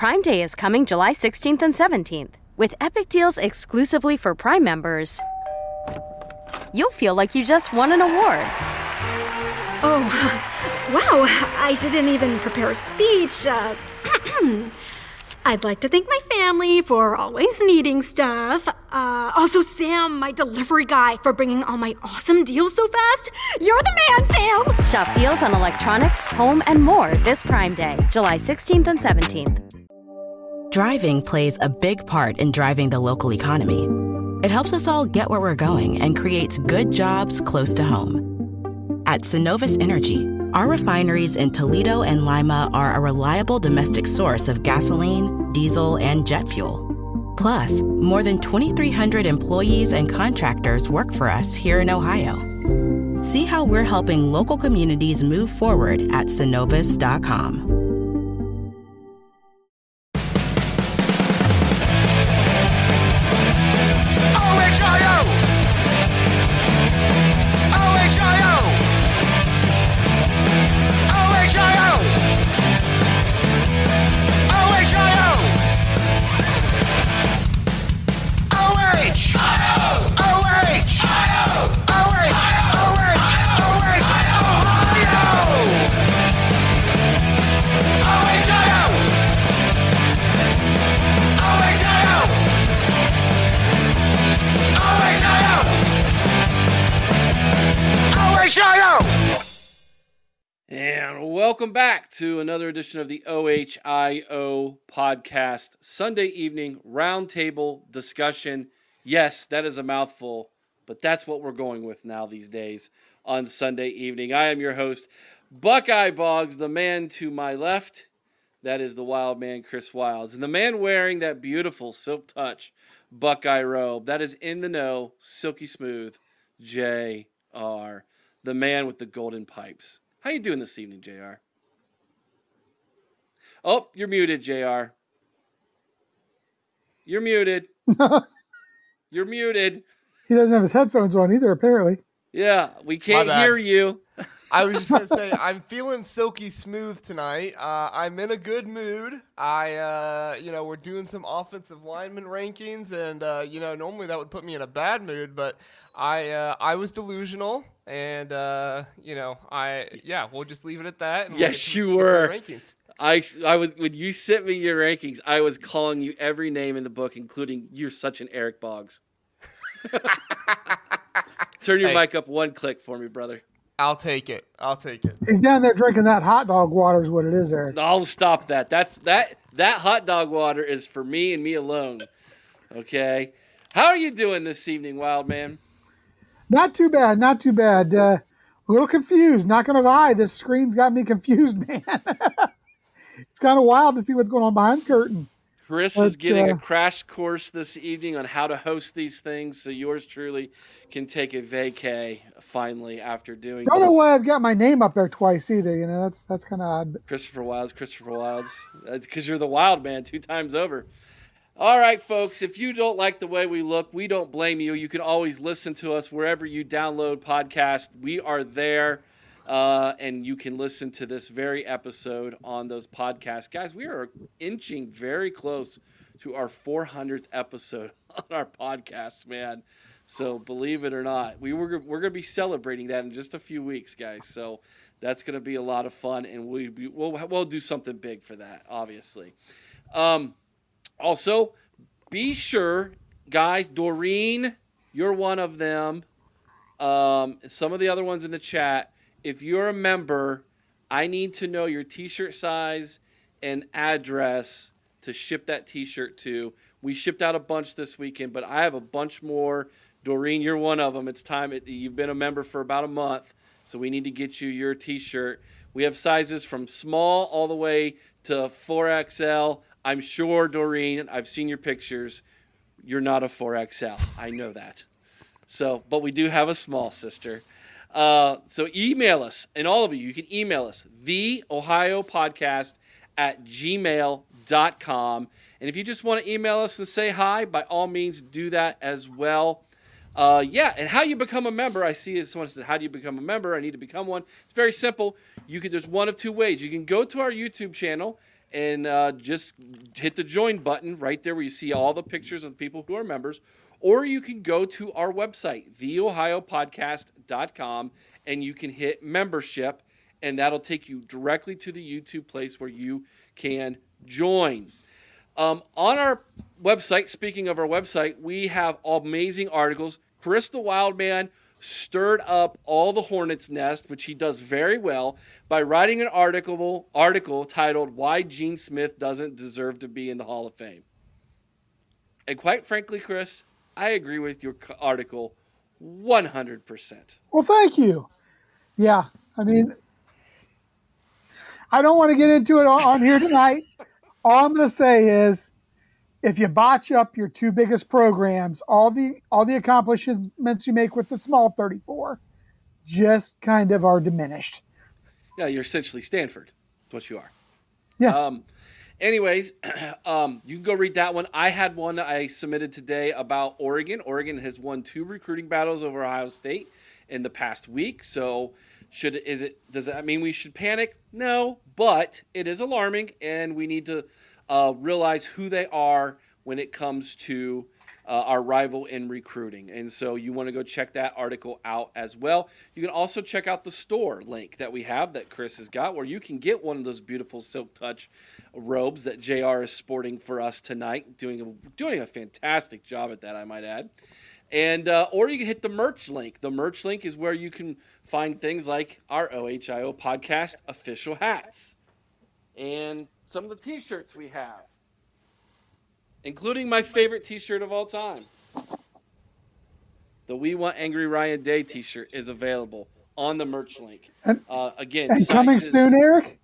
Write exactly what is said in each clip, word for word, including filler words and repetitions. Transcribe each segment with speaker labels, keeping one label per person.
Speaker 1: Prime Day is coming July sixteenth and seventeenth. With epic deals exclusively for Prime members, you'll feel like you just won an award.
Speaker 2: Oh, wow, I didn't even prepare a speech. Uh, I'd like to thank my family for always needing stuff. Uh, also, Sam, my delivery guy, for bringing all my awesome deals so fast. You're the man, Sam!
Speaker 1: Shop deals on electronics, home, and more this Prime Day, July sixteenth and seventeenth.
Speaker 3: Driving plays a big part in driving the local economy. It helps us all get where we're going and creates good jobs close to home. At Synovus Energy, our refineries in Toledo and Lima are a reliable domestic source of gasoline, diesel, and jet fuel. Plus, more than twenty-three hundred employees and contractors work for us here in Ohio. See how we're helping local communities move forward at synovus dot com.
Speaker 4: And welcome back to another edition of the O H I O podcast, Sunday evening roundtable discussion. Yes, that is a mouthful, but that's what we're going with now these days on Sunday evening. I am your host, Buckeye Boggs, the man to my left. That is the wild man, Chris Wilds. And the man wearing that beautiful silk touch Buckeye robe, that is in the know, silky smooth, J R, the man with the golden pipes. How you doing this evening, J R? Oh, you're muted, J R. You're muted. You're muted.
Speaker 5: He doesn't have his headphones on either, apparently.
Speaker 4: Yeah, we can't hear you.
Speaker 6: I was just going to say, I'm feeling silky smooth tonight. Uh, I'm in a good mood. I, uh, you know, we're doing some offensive lineman rankings, and, uh, you know, normally that would put me in a bad mood, but I uh, I was delusional, and, uh, you know, I, yeah, we'll just leave it at that. And
Speaker 4: yes,
Speaker 6: we'll
Speaker 4: you were.
Speaker 6: Rankings.
Speaker 4: I, I was, when you sent me your rankings, I was calling you every name in the book, including you're such an Eric Boggs. Turn your
Speaker 6: hey.
Speaker 4: mic up one click for me, brother.
Speaker 6: I'll take it. I'll take it.
Speaker 5: He's down there drinking that hot dog water is what it is, Eric.
Speaker 4: I'll stop that. That's that that hot dog water is for me and me alone. Okay. How are you doing this evening, Wild Man?
Speaker 5: Not too bad. Not too bad. Uh, a little confused. Not going to lie. This screen's got me confused, man. It's kind of wild to see what's going on behind the curtain.
Speaker 4: Chris
Speaker 5: but,
Speaker 4: is getting
Speaker 5: uh,
Speaker 4: a crash course this evening on how to host these things, so yours truly can take a vacay finally after doing
Speaker 5: Don't
Speaker 4: this.
Speaker 5: know why I've got my name up there twice either. You know, that's that's kind of odd.
Speaker 4: Christopher Wilds, Christopher Wilds. Because you're the wild man two times over. All right, folks, if you don't like the way we look, we don't blame you. You can always listen to us wherever you download podcasts. We are there, uh, and you can listen to this very episode on those podcasts. Guys, we are inching very close to our four hundredth episode on our podcast, man. So believe it or not, we were we're going to be celebrating that in just a few weeks, guys. So that's going to be a lot of fun, and we we, we'll we'll do something big for that, obviously. Um, also, be sure, guys, Doreen, you're one of them. Um, some of the other ones in the chat. If you're a member, I need to know your T-shirt size and address to ship that T-shirt to. We shipped out a bunch this weekend, but I have a bunch more. Doreen, you're one of them. It's time. It, you've been a member for about a month, so we need to get you your T-shirt. We have sizes from small all the way to four X L. I'm sure, Doreen, I've seen your pictures. You're not a four X L. I know that. So, but we do have a small, sister. Uh, so email us, and all of you, you can email us, the Ohio Podcast at gmail dot com. And if you just want to email us and say hi, by all means, do that as well. Uh, yeah, and how you become a member, I see someone said, how do you become a member? I need to become one. It's very simple. You can. There's one of two ways. You can go to our YouTube channel and uh, just hit the join button right there where you see all the pictures of people who are members. Or you can go to our website, the ohio podcast dot com, and you can hit membership, and that'll take you directly to the YouTube place where you can join. Um, on our website, speaking of our website, we have amazing articles. Chris the Wildman stirred up all the hornet's nest, which he does very well, by writing an article article titled "Why Gene Smith Doesn't Deserve to Be in the Hall of Fame." And quite frankly, Chris, I agree with your article one hundred percent.
Speaker 5: Well, thank you. Yeah, I mean, I don't want to get into it on here tonight. All I'm going to say is, if you botch up your two biggest programs, all the all the accomplishments you make with the small thirty-four just kind of are diminished.
Speaker 4: Yeah, you're essentially Stanford. That's what you are.
Speaker 5: Yeah.
Speaker 4: Um, anyways, um, you can go read that one. I had one I submitted today about Oregon. Oregon has won two recruiting battles over Ohio State in the past week. So should is it does that mean we should panic? No, but it is alarming, and we need to uh, realize who they are when it comes to uh, our rival in recruiting. And so you want to go check that article out as well. You can also check out the store link that we have that Chris has got, where you can get one of those beautiful Silk Touch robes that J R is sporting for us tonight, doing a, doing a fantastic job at that, I might add. And uh, or you can hit the merch link. The merch link is where you can find things like our O H I O podcast official hats and some of the t-shirts we have, including my favorite t-shirt of all time. The We Want Angry Ryan Day t-shirt is available on the merch link.
Speaker 5: And,
Speaker 4: uh, again,
Speaker 5: and coming
Speaker 4: sizes,
Speaker 5: soon, Eric?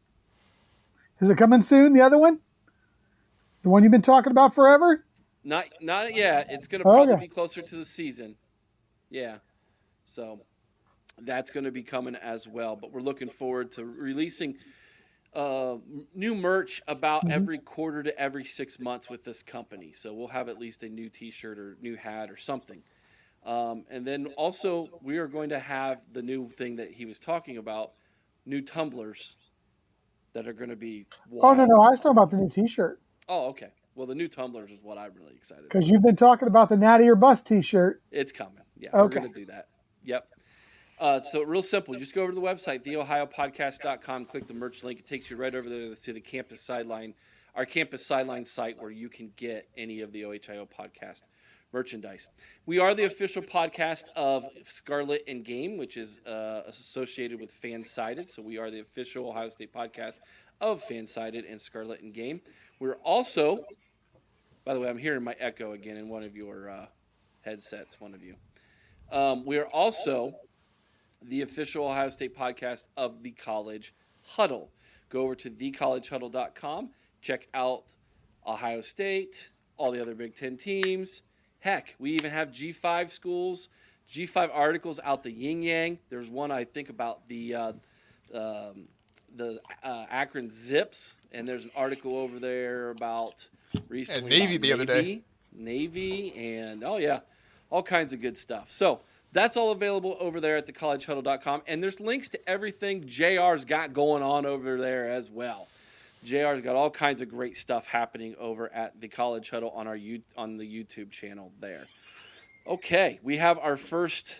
Speaker 5: Is it coming soon, the other one? The one you've been talking about forever?
Speaker 4: Not not yet. It's going to probably
Speaker 5: okay.
Speaker 4: be closer to the season. Yeah. So that's going to be coming as well. But we're looking forward to releasing uh, new merch about mm-hmm. every quarter to every six months with this company. So we'll have at least a new t-shirt or new hat or something. Um, and then also we are going to have the new thing that he was talking about, new tumblers that are going to be wild.
Speaker 5: Oh, no, no. I was talking about the new t-shirt.
Speaker 4: Oh, okay. Well, the new tumblers is what I'm really excited about.
Speaker 5: Because you've been talking about the Natty or Bust t-shirt.
Speaker 4: It's coming. Yeah,
Speaker 5: okay.
Speaker 4: We're going to do that. Yep. Uh, so real simple. Just go over to the website, the ohio podcast dot com, click the merch link. It takes you right over there to the campus sideline, our campus sideline site where you can get any of the O H I O podcast merchandise. We are the official podcast of Scarlet and Game, which is uh, associated with Fansided. So we are the official Ohio State podcast of Fansided and Scarlet and Game. We're also, by the way, I'm hearing my echo again in one of your uh, headsets, one of you. Um, we are also the official Ohio State podcast of the College Huddle. Go over to the college huddle dot com, check out Ohio State, all the other Big Ten teams. Heck, we even have G five schools, G five articles out the yin yang. There's one I think about the uh, um, the uh, Akron Zips, and there's an article over there about recently
Speaker 6: and Navy
Speaker 4: about
Speaker 6: the
Speaker 4: Navy,
Speaker 6: other day.
Speaker 4: Navy, and oh yeah, all kinds of good stuff. So that's all available over there at the college huddle dot com, and there's links to everything J R's got going on over there as well. J R's got all kinds of great stuff happening over at the College Huddle on our U- on the YouTube channel there. Okay, we have our first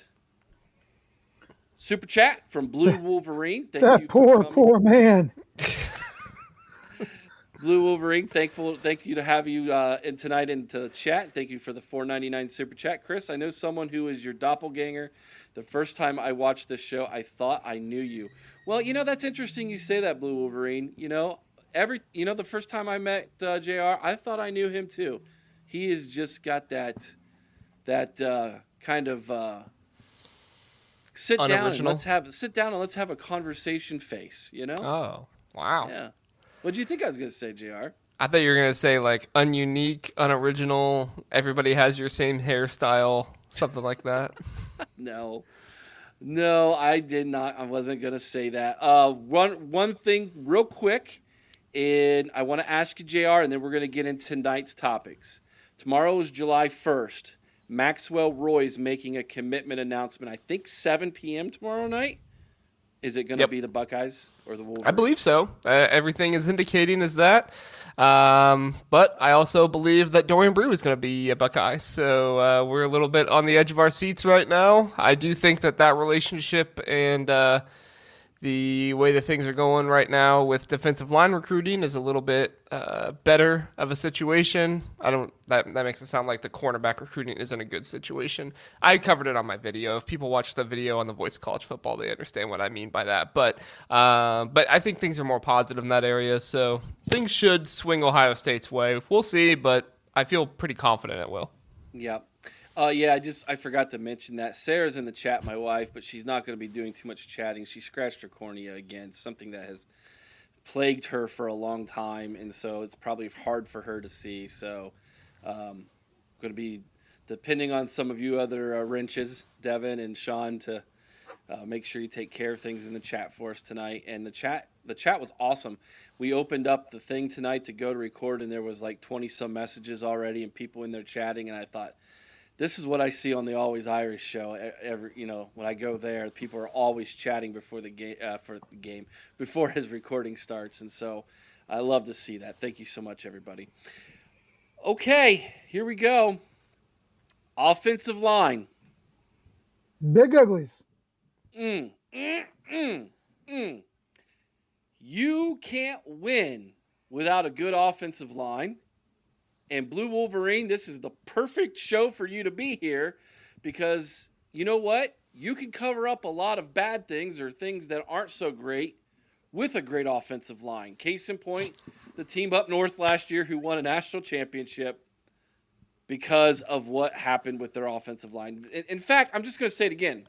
Speaker 4: super chat from Blue Wolverine. Thank
Speaker 5: that
Speaker 4: you
Speaker 5: poor, poor man.
Speaker 4: Blue Wolverine, thankful, thank you to have you uh, in tonight in the chat. Thank you for the four ninety-nine super chat, Chris. I know someone who is your doppelganger. The first time I watched this show, I thought I knew you. Well, you know that's interesting. You say that, Blue Wolverine. You know. Every, you know, the first time I met uh, J R, I thought I knew him too. He has just got that, that uh, kind of uh, sit down and let's have sit down and let's have a conversation face. You know?
Speaker 6: Oh, wow.
Speaker 4: Yeah. What do you think I was gonna say, J R?
Speaker 6: I thought you were gonna say like ununique, unoriginal. Everybody has your same hairstyle, something like that.
Speaker 4: No. No, I did not. I wasn't gonna say that. Uh, one one thing, real quick. And I want to ask you, J R, and then we're going to get into tonight's topics. Tomorrow is July first. Maxwell Roy's making a commitment announcement, I think seven p.m. tomorrow night. Is it going to
Speaker 6: Yep.
Speaker 4: be the Buckeyes or the Wolverines?
Speaker 6: I believe so. Uh, everything is indicating is that. Um, but I also believe that Dorian Brew is going to be a Buckeye. So uh, we're a little bit on the edge of our seats right now. I do think that that relationship and uh, the way that things are going right now with defensive line recruiting is a little bit uh, better of a situation. I don't. That that makes it sound like the cornerback recruiting isn't a good situation. I covered it on my video. If people watch the video on the Voice of College Football, they understand what I mean by that. But um, but I think things are more positive in that area. So things should swing Ohio State's way. We'll see, but I feel pretty confident it will.
Speaker 4: Yeah. Uh, yeah, I just I forgot to mention that. Sarah's in the chat, my wife, but she's not going to be doing too much chatting. She scratched her cornea again, something that has plagued her for a long time, and so it's probably hard for her to see. So um, going to be depending on some of you other uh, wrenches, Devin and Sean, to uh, make sure you take care of things in the chat for us tonight. And the chat the chat was awesome. We opened up the thing tonight to go to record, and there was like twenty some messages already and people in there chatting, and I thought, this is what I see on the Always Irish show. Every, you know, when I go there, people are always chatting before the game, uh, for the game, before his recording starts, and so I love to see that. Thank you so much, everybody. Okay, here we go. Offensive line.
Speaker 5: Big uglies.
Speaker 4: Mm, mm, mm, mm. You can't win without a good offensive line. And Blue Wolverine, this is the perfect show for you to be here because you know what? You can cover up a lot of bad things or things that aren't so great with a great offensive line. Case in point, the team up north last year who won a national championship because of what happened with their offensive line. In, in fact, I'm just going to say it again.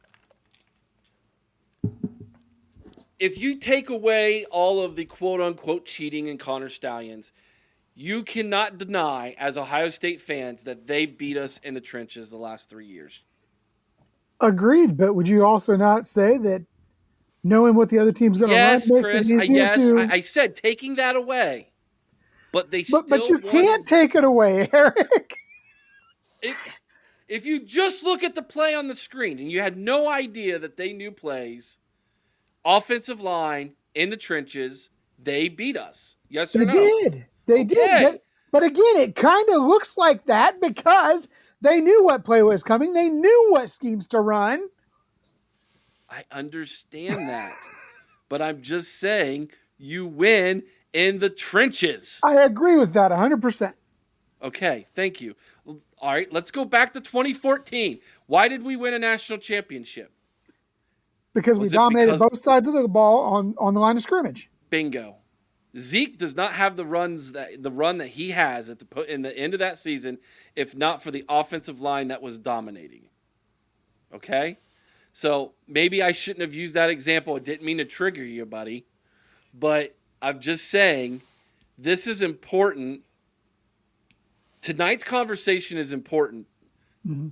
Speaker 4: If you take away all of the quote-unquote cheating in Connor Stallions, you cannot deny, as Ohio State fans, that they beat us in the trenches the last three years.
Speaker 5: Agreed, but would you also not say that knowing what the other team's going to
Speaker 4: yes,
Speaker 5: run makes
Speaker 4: Chris,
Speaker 5: it easier
Speaker 4: yes,
Speaker 5: to...
Speaker 4: I, I said taking that away, but they
Speaker 5: but,
Speaker 4: still
Speaker 5: But you
Speaker 4: won.
Speaker 5: can't take it away, Eric.
Speaker 4: If, if you just look at the play on the screen and you had no idea that they knew plays, offensive line, in the trenches, they beat us. Yes or
Speaker 5: they
Speaker 4: no?
Speaker 5: They did. They
Speaker 4: okay.
Speaker 5: did. But, but again, it kind of looks like that because they knew what play was coming. They knew what schemes to run.
Speaker 4: I understand that. But I'm just saying you win in the trenches.
Speaker 5: I agree with that one hundred percent.
Speaker 4: Okay, thank you. All right, let's go back to twenty fourteen. Why did we win a national championship?
Speaker 5: Because
Speaker 4: was
Speaker 5: we dominated
Speaker 4: because...
Speaker 5: both sides of the ball on, on the line of scrimmage.
Speaker 4: Bingo. Zeke does not have the runs that the run that he has at the in the end of that season if not for the offensive line that was dominating. Okay? So maybe I shouldn't have used that example. I didn't mean to trigger you, buddy. But I'm just saying this is important. Tonight's conversation is important.
Speaker 5: Mm-hmm.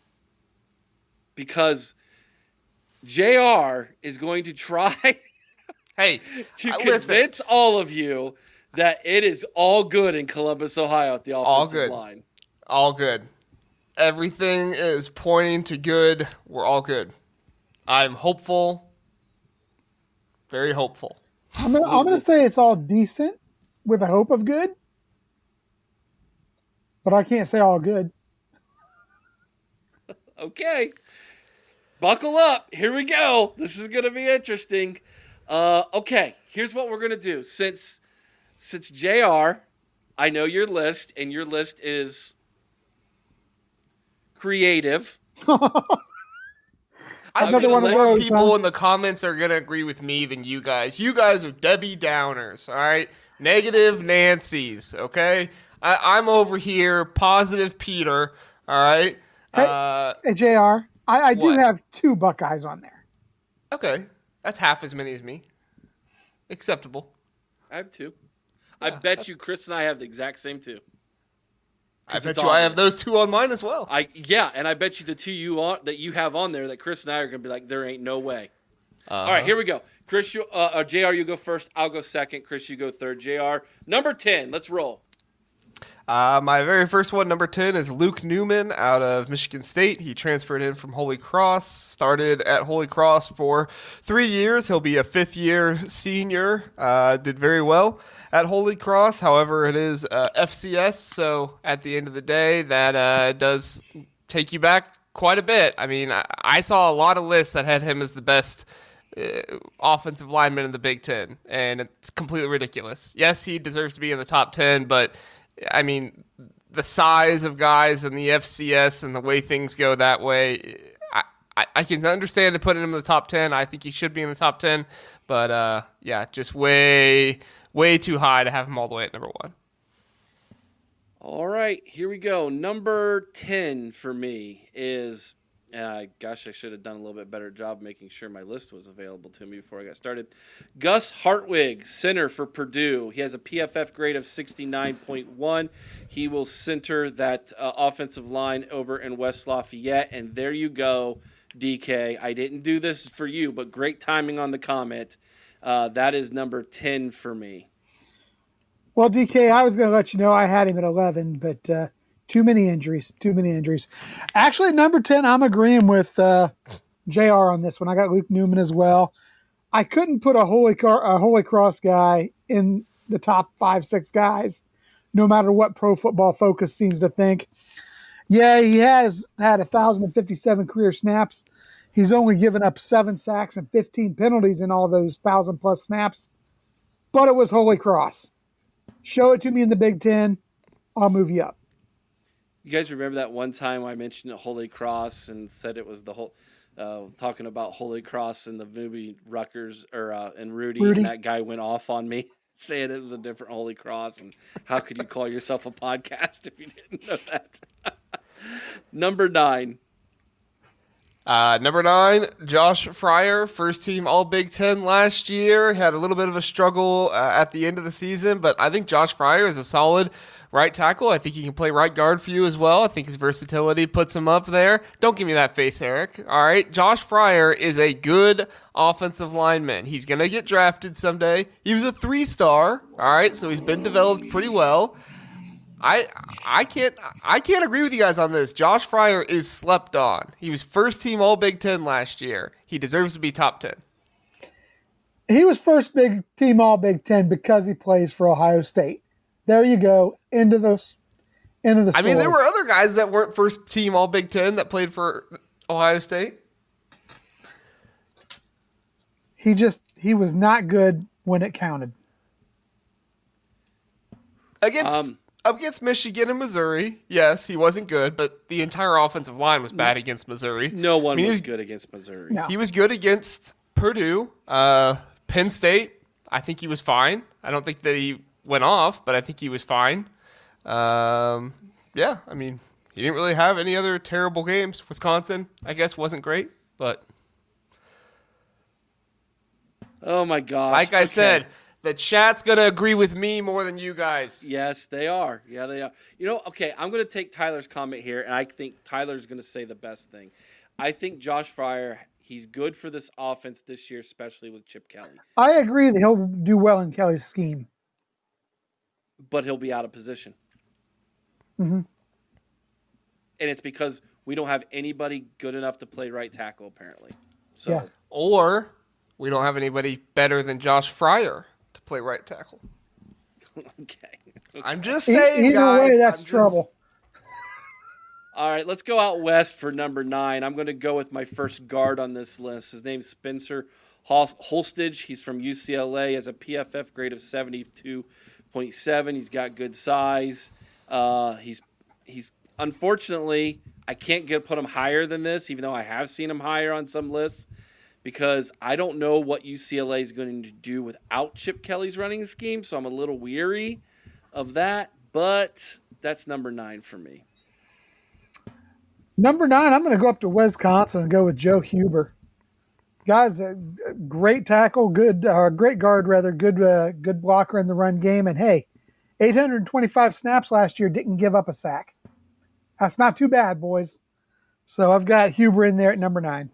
Speaker 4: Because J R is going to try
Speaker 6: Hey,
Speaker 4: to
Speaker 6: uh,
Speaker 4: convince
Speaker 6: listen.
Speaker 4: all of you that it is all good in Columbus, Ohio at the offensive
Speaker 6: all good.
Speaker 4: line.
Speaker 6: All good. Everything is pointing to good. We're all good. I'm hopeful. Very hopeful.
Speaker 5: I'm gonna, I'm gonna say it's all decent with a hope of good, but I can't say all good.
Speaker 4: Okay. Buckle up. Here we go. This is going to be interesting. Uh, okay, here's what we're going to do. Since since J R, I know your list, and your list is creative.
Speaker 6: I
Speaker 5: Another
Speaker 6: think
Speaker 5: one of
Speaker 6: more
Speaker 5: those,
Speaker 6: people
Speaker 5: huh?
Speaker 6: in the comments are going to agree with me than you guys. You guys are Debbie Downers, all right? Negative Nancy's, okay? I, I'm over here, positive Peter, all right?
Speaker 5: Hey,
Speaker 6: uh,
Speaker 5: hey J R, I, I do
Speaker 6: what?
Speaker 5: have two Buckeyes on there.
Speaker 6: Okay, that's half as many as me. Acceptable.
Speaker 4: I have two. I bet you Chris and I have the exact same two.
Speaker 6: I bet
Speaker 4: it's
Speaker 6: you I have
Speaker 4: obvious.
Speaker 6: those two on mine as well.
Speaker 4: I yeah, and I bet you the two you on, that you have on there that Chris and I are going to be like, there ain't no way.
Speaker 6: Uh-huh.
Speaker 4: All right, here we go. Chris, you, uh, uh, J R, you go first. I'll go second. Chris, you go third. J R, number ten. Let's roll.
Speaker 6: Uh, my very first one, number ten, is Luke Newman out of Michigan State. He transferred in from Holy Cross, started at Holy Cross for three years. He'll be a fifth-year senior. Uh, did very well at Holy Cross. However, it is uh, F C S, so at the end of the day, that uh, does take you back quite a bit. I mean, I, I saw a lot of lists that had him as the best uh, offensive lineman in the Big Ten, and it's completely ridiculous. Yes, he deserves to be in the top ten, but I mean, the size of guys in the F C S and the way things go that way, I, I, I can understand to put him in the top ten. I think he should be in the top ten, but uh, yeah, just way, way too high to have him all the way at number one.
Speaker 4: All right, here we go. Number ten for me is, uh, gosh, I should have done a little bit better job making sure my list was available to me before I got started. Gus Hartwig, center for Purdue. He has a P F F grade of sixty-nine point one. He will center that uh, offensive line over in West Lafayette. And there you go, D K. I didn't do this for you, but great timing on the comment. Uh, that is number ten for me.
Speaker 5: Well, D K, I was going to let you know I had him at eleven, but uh, too many injuries, too many injuries. Actually, number ten, I'm agreeing with uh, J R on this one. I got Luke Newman as well. I couldn't put a Holy, Car- a Holy Cross guy in the top five, six guys, no matter what Pro Football Focus seems to think. Yeah, he has had one thousand fifty-seven career snaps. He's only given up seven sacks and fifteen penalties in all those one thousand plus snaps. But it was Holy Cross. Show it to me in the Big Ten. I'll move you up.
Speaker 4: You guys remember that one time I mentioned Holy Cross and said it was the whole uh, talking about Holy Cross in the movie Rutgers or uh, and Rudy,
Speaker 5: Rudy,
Speaker 4: and that guy went off on me saying it was a different Holy Cross, and how could you call yourself a podcast if you didn't know that? Number nine.
Speaker 6: Uh, number nine, Josh Fryer, first team All Big Ten last year. Had a little bit of a struggle uh, at the end of the season, but I think Josh Fryer is a solid right tackle. I think he can play right guard for you as well. I think his versatility puts him up there. Don't give me that face, Eric. All right, Josh Fryer is a good offensive lineman. He's going to get drafted someday. He was a three-star, all right, so he's been developed pretty well. I I can't I can't agree with you guys on this. Josh Fryer is slept on. He was first team All Big Ten last year. He deserves to be top ten.
Speaker 5: He was first big team All Big Ten because he plays for Ohio State. There you go. Into the into the.
Speaker 6: I
Speaker 5: story.
Speaker 6: mean, there were other guys that weren't first team All Big Ten that played for Ohio State.
Speaker 5: He just he was not good when it counted.
Speaker 6: Against.
Speaker 4: Um,
Speaker 6: Against Michigan and Missouri, yes, he wasn't good, but the entire offensive line was bad against Missouri.
Speaker 4: No one
Speaker 6: I mean,
Speaker 4: was,
Speaker 6: was
Speaker 4: good against Missouri.
Speaker 5: No.
Speaker 6: He was good against Purdue, uh, Penn State. I think he was fine. I don't think that he went off, but I think he was fine. Um, yeah, I mean, he didn't really have any other terrible games. Wisconsin, I guess, wasn't great, but
Speaker 4: Oh my gosh!
Speaker 6: like I
Speaker 4: Okay.
Speaker 6: said, the chat's going to agree with me more than you guys.
Speaker 4: Yes, they are. Yeah, they are. You know, okay, I'm going to take Tyler's comment here, and I think Tyler's going to say the best thing. I think Josh Fryer, he's good for this offense this year, especially with Chip Kelly.
Speaker 5: I agree that he'll do well in Kelly's scheme.
Speaker 4: But he'll be out of position.
Speaker 5: Mm-hmm.
Speaker 4: And it's because we don't have anybody good enough to play right tackle, apparently. So,
Speaker 5: Yeah.
Speaker 6: Or we don't have anybody better than Josh Fryer to play right tackle.
Speaker 4: okay.
Speaker 6: I'm just
Speaker 5: E-
Speaker 6: saying,
Speaker 5: Either
Speaker 6: guys.
Speaker 5: way, that's
Speaker 6: I'm just-
Speaker 5: trouble.
Speaker 4: All right, let's go out west for number nine. I'm going to go with my first guard on this list. His name's Spencer Hol- Holstage. He's from U C L A. Has a P F F grade of seventy-two point seven. He's got good size. Uh, he's he's unfortunately I can't get put him higher than this, even though I have seen him higher on some lists, because I don't know what U C L A is going to do without Chip Kelly's running scheme. So I'm a little weary of that. But that's number nine for me.
Speaker 5: Number nine, I'm going to go up to Wisconsin and go with Joe Huber. Guy's a great tackle, good, uh, great guard rather, good, uh, good blocker in the run game. And hey, eight hundred twenty-five snaps last year, didn't give up a sack. That's not too bad, boys. So I've got Huber in there at number nine.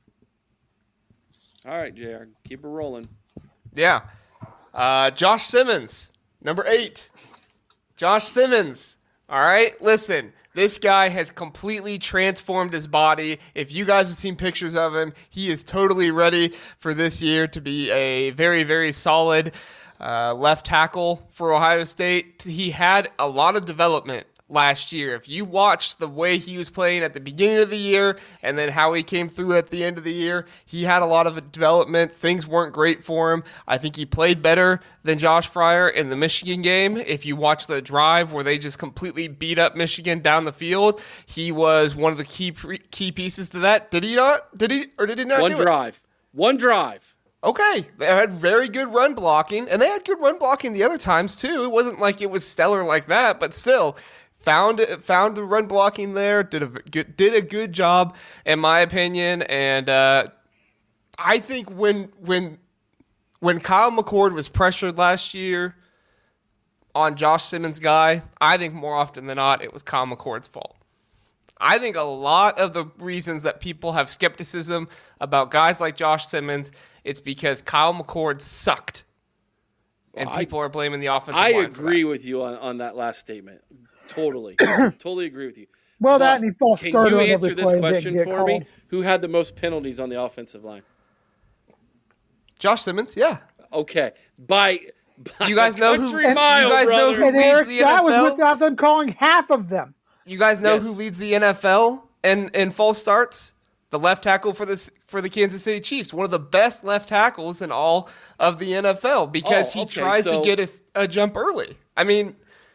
Speaker 4: All right, J R, keep it rolling.
Speaker 6: Yeah. Uh, Josh Simmons, number eight. Josh Simmons All right? Listen, this guy has completely transformed his body. If you guys have seen pictures of him, he is totally ready for this year to be a very, very solid uh, left tackle for Ohio State. He had a lot of development last year. If you watched the way he was playing at the beginning of the year and then how he came through at the end of the year, he had a lot of development. Things weren't great for him. I think he played better than Josh Fryer in the Michigan game. If you watch the drive where they just completely beat up Michigan down the field, he was one of the key pre- key pieces to that. Did he not? Did he or did he not?
Speaker 4: One
Speaker 6: do
Speaker 4: drive.
Speaker 6: It?
Speaker 4: One drive.
Speaker 6: Okay, they had very good run blocking, and they had good run blocking the other times too. It wasn't like it was stellar like that, but still. Found found the run blocking there. Did a good did a good job in my opinion, and uh, I think when when when Kyle McCord was pressured last year on Josh Simmons' guy, I think more often than not it was Kyle McCord's fault. I think a lot of the reasons that people have skepticism about guys like Josh Simmons, it's because Kyle McCord sucked, and
Speaker 4: well,
Speaker 6: people
Speaker 4: I,
Speaker 6: are blaming the offensive
Speaker 4: I
Speaker 6: line. I
Speaker 4: agree with you on, on that last statement. Totally. totally agree with you.
Speaker 5: Well,
Speaker 4: but
Speaker 5: that and he false
Speaker 4: can
Speaker 5: started
Speaker 4: you
Speaker 5: on
Speaker 4: answer
Speaker 5: every
Speaker 4: this
Speaker 5: play and
Speaker 4: question
Speaker 5: didn't get
Speaker 4: for me?
Speaker 5: called.
Speaker 4: Who had the most penalties on the offensive line?
Speaker 6: Josh Simmons, yeah.
Speaker 4: Okay. By, by
Speaker 6: You guys
Speaker 4: a
Speaker 6: know who-
Speaker 4: country
Speaker 6: and
Speaker 4: mile,
Speaker 6: you guys know
Speaker 4: brother.
Speaker 6: who
Speaker 5: And
Speaker 6: leads
Speaker 5: Eric,
Speaker 6: the
Speaker 5: that
Speaker 6: N F L?
Speaker 5: was without them calling half of them.
Speaker 6: You guys know
Speaker 4: Yes.
Speaker 6: who leads the N F L in, in false starts? The left tackle for this for the Kansas City Chiefs, one of the best left tackles in all of the N F L because
Speaker 4: Oh,
Speaker 6: he
Speaker 4: okay,
Speaker 6: tries
Speaker 4: so-
Speaker 6: to get a, a jump early. I mean,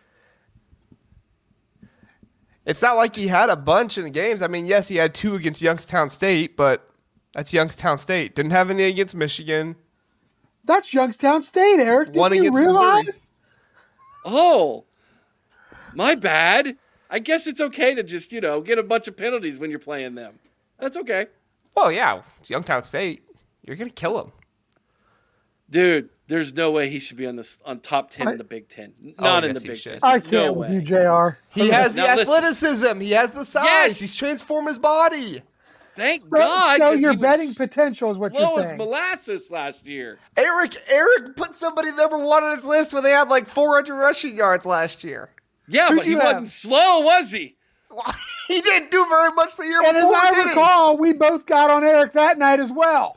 Speaker 6: it's not like he had a bunch in the games. I mean, yes, he had two against Youngstown State, but that's Youngstown State. Didn't have any against Michigan.
Speaker 5: That's Youngstown State, Eric. Did
Speaker 6: One
Speaker 5: you
Speaker 6: against
Speaker 5: realize?
Speaker 6: Missouri.
Speaker 4: Oh, my bad. I guess it's okay to just, you know, get a bunch of penalties when you're playing them. That's okay.
Speaker 6: Well, yeah, it's Youngstown State. You're going to kill him.
Speaker 4: Dude, there's no way he should be on this on top ten
Speaker 5: I-
Speaker 4: in the Big Ten. Not
Speaker 6: Oh,
Speaker 4: in
Speaker 6: yes,
Speaker 4: the
Speaker 6: he
Speaker 4: Big
Speaker 6: should.
Speaker 4: Ten.
Speaker 5: I can't
Speaker 4: no
Speaker 5: with
Speaker 4: way.
Speaker 5: you, J R.
Speaker 6: He has the
Speaker 4: Now listen.
Speaker 6: athleticism. He has the size.
Speaker 4: Yes.
Speaker 6: He's transformed his body.
Speaker 4: Thank
Speaker 5: So,
Speaker 4: God.
Speaker 5: so
Speaker 4: 'cause
Speaker 5: your
Speaker 4: he was
Speaker 5: betting potential is what
Speaker 4: slow
Speaker 5: you're
Speaker 4: as
Speaker 5: saying.
Speaker 4: molasses last year.
Speaker 6: Eric Eric put somebody number one on his list when they had like four hundred rushing yards last year.
Speaker 4: Yeah,
Speaker 6: Who'd
Speaker 4: but he
Speaker 6: you
Speaker 4: wasn't
Speaker 6: have?
Speaker 4: slow, was he?
Speaker 6: He didn't do very much the year
Speaker 5: And as
Speaker 6: before,
Speaker 5: I
Speaker 6: did he?
Speaker 5: recall, we both got on Eric that night as well.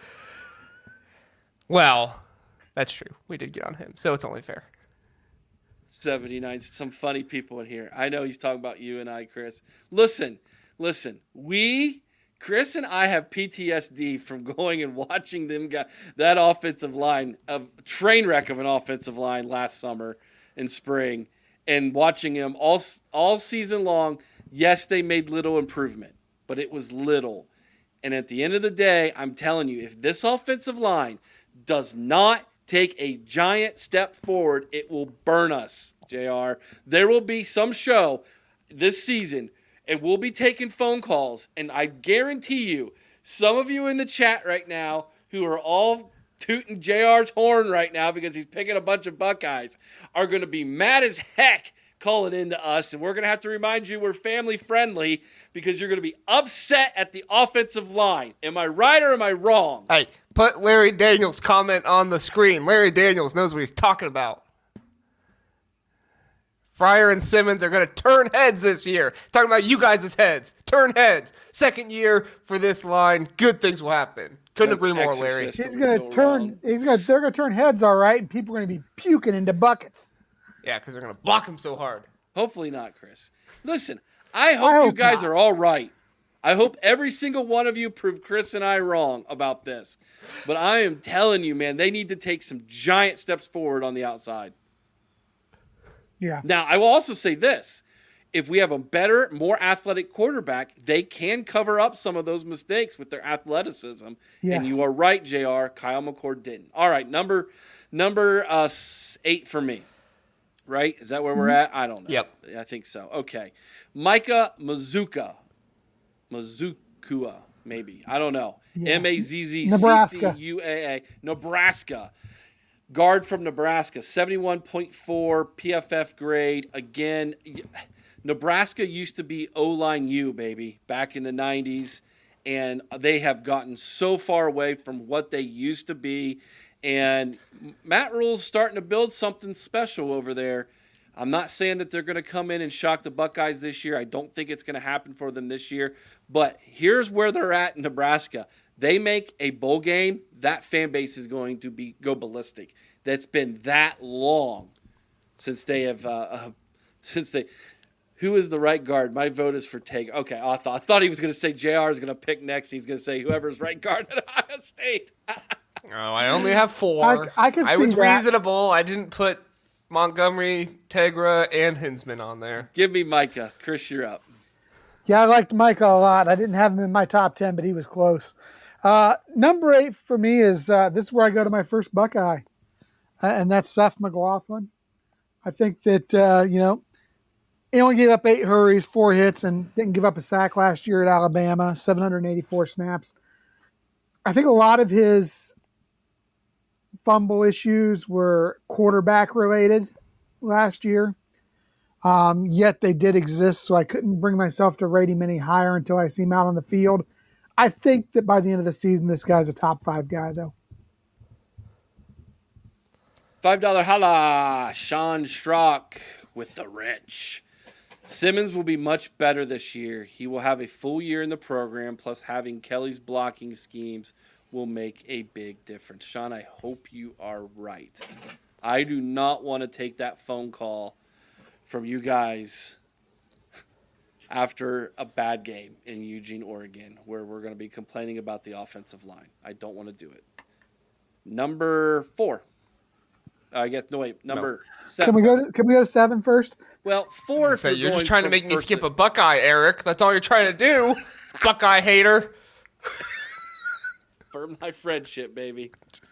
Speaker 6: Well, that's true. We did get on him, so it's only fair.
Speaker 4: seventy-nine. Some funny people in here. I know he's talking about you and I, Chris. Listen, listen. We, Chris and I have P T S D from going and watching them get that offensive line, a train wreck of an offensive line last summer and spring, and watching them all all season long. Yes, they made little improvement, but it was little. And at the end of the day, I'm telling you, if this offensive line does not take a giant step forward, it will burn us, J R. There will be some show this season, and we'll be taking phone calls, and I guarantee you, some of you in the chat right now who are all tooting J R's horn right now because he's picking a bunch of Buckeyes are going to be mad as heck calling in to us, and we're going to have to remind you we're family friendly because you're going to be upset at the offensive line. Am I right or am I wrong?
Speaker 6: Hey, put Larry Daniels' comment on the screen. Larry Daniels knows what he's talking about. Fryer and Simmons are going to turn heads this year. Talking about you guys' heads. Turn heads. Second year for this line. Good things will happen. Couldn't
Speaker 4: An
Speaker 6: agree more, Larry.
Speaker 4: exorcist
Speaker 5: He's
Speaker 4: would
Speaker 5: gonna
Speaker 4: go
Speaker 5: turn.
Speaker 4: wrong.
Speaker 5: He's gonna. They're gonna turn heads, all right, and people are gonna be puking into buckets.
Speaker 6: Yeah, because they're going to block him so hard.
Speaker 4: Hopefully not, Chris. Listen, I hope
Speaker 5: I
Speaker 4: you
Speaker 5: hope
Speaker 4: guys
Speaker 5: not.
Speaker 4: are all right. I hope every single one of you prove Chris and I wrong about this. But I am telling you, man, they need to take some giant steps forward on the outside.
Speaker 5: Yeah.
Speaker 4: Now, I will also say this. If we have a better, more athletic quarterback, they can cover up some of those mistakes with their athleticism.
Speaker 5: Yes.
Speaker 4: And you are right, J R. Kyle McCord didn't. All right, number number uh, s- eight for me. Right? Is that where we're at? I don't know.
Speaker 6: Yep.
Speaker 4: I think so. Okay. Micah Mazuka. Mazukua, maybe. I don't know.
Speaker 5: Yeah.
Speaker 4: M A Z Z C C
Speaker 5: Nebraska.
Speaker 4: U A A. Nebraska. Guard from Nebraska. seventy-one point four P F F grade. Again, Nebraska used to be O-line U, baby, back in the nineties. And they have gotten so far away from what they used to be. And Matt Rule's starting to build something special over there. I'm not saying that they're going to come in and shock the Buckeyes this year. I don't think it's going to happen for them this year. But here's where they're at in Nebraska. They make a bowl game, that fan base is going to be go ballistic. That's been that long since they have uh, uh, since they. Who is the right guard? My vote is for Teg. Okay, I thought I thought he was going to say J R is going to pick next. He's going to say whoever's right guard at Ohio State.
Speaker 6: Oh, I only have four.
Speaker 5: I, I can
Speaker 6: I
Speaker 5: see
Speaker 6: was
Speaker 5: that.
Speaker 6: reasonable. I didn't put Montgomery, Tegra, and Hinsman on there.
Speaker 4: Give me Micah. Chris, you're up.
Speaker 5: Yeah, I liked Micah a lot. I didn't have him in my top ten, but he was close. Uh, number eight for me is uh, this is where I go to my first Buckeye, uh, and that's Seth McLaughlin. I think that, uh, you know, he only gave up eight hurries, four hits, and didn't give up a sack last year at Alabama, seven hundred eighty-four snaps. I think a lot of his fumble issues were quarterback related last year. Um, yet they did exist, so I couldn't bring myself to rate him any higher until I see him out on the field. I think that by the end of the season, this guy's a top five guy, though.
Speaker 4: five dollar holla, Sean Strock with the rich. Simmons will be much better this year. He will have a full year in the program, plus having Kelly's blocking schemes will make a big difference. Sean, I hope you are right. I do not want to take that phone call from you guys after a bad game in Eugene, Oregon, where we're going to be complaining about the offensive line. I don't want to do it. Number four. I guess, no, wait, number no. seven.
Speaker 5: Can we go to, can we go to seven first?
Speaker 4: Well, four.
Speaker 6: So you're just trying to make me skip a Buckeye, Eric. That's all you're trying to do, Buckeye hater.
Speaker 4: Burn my friendship, baby.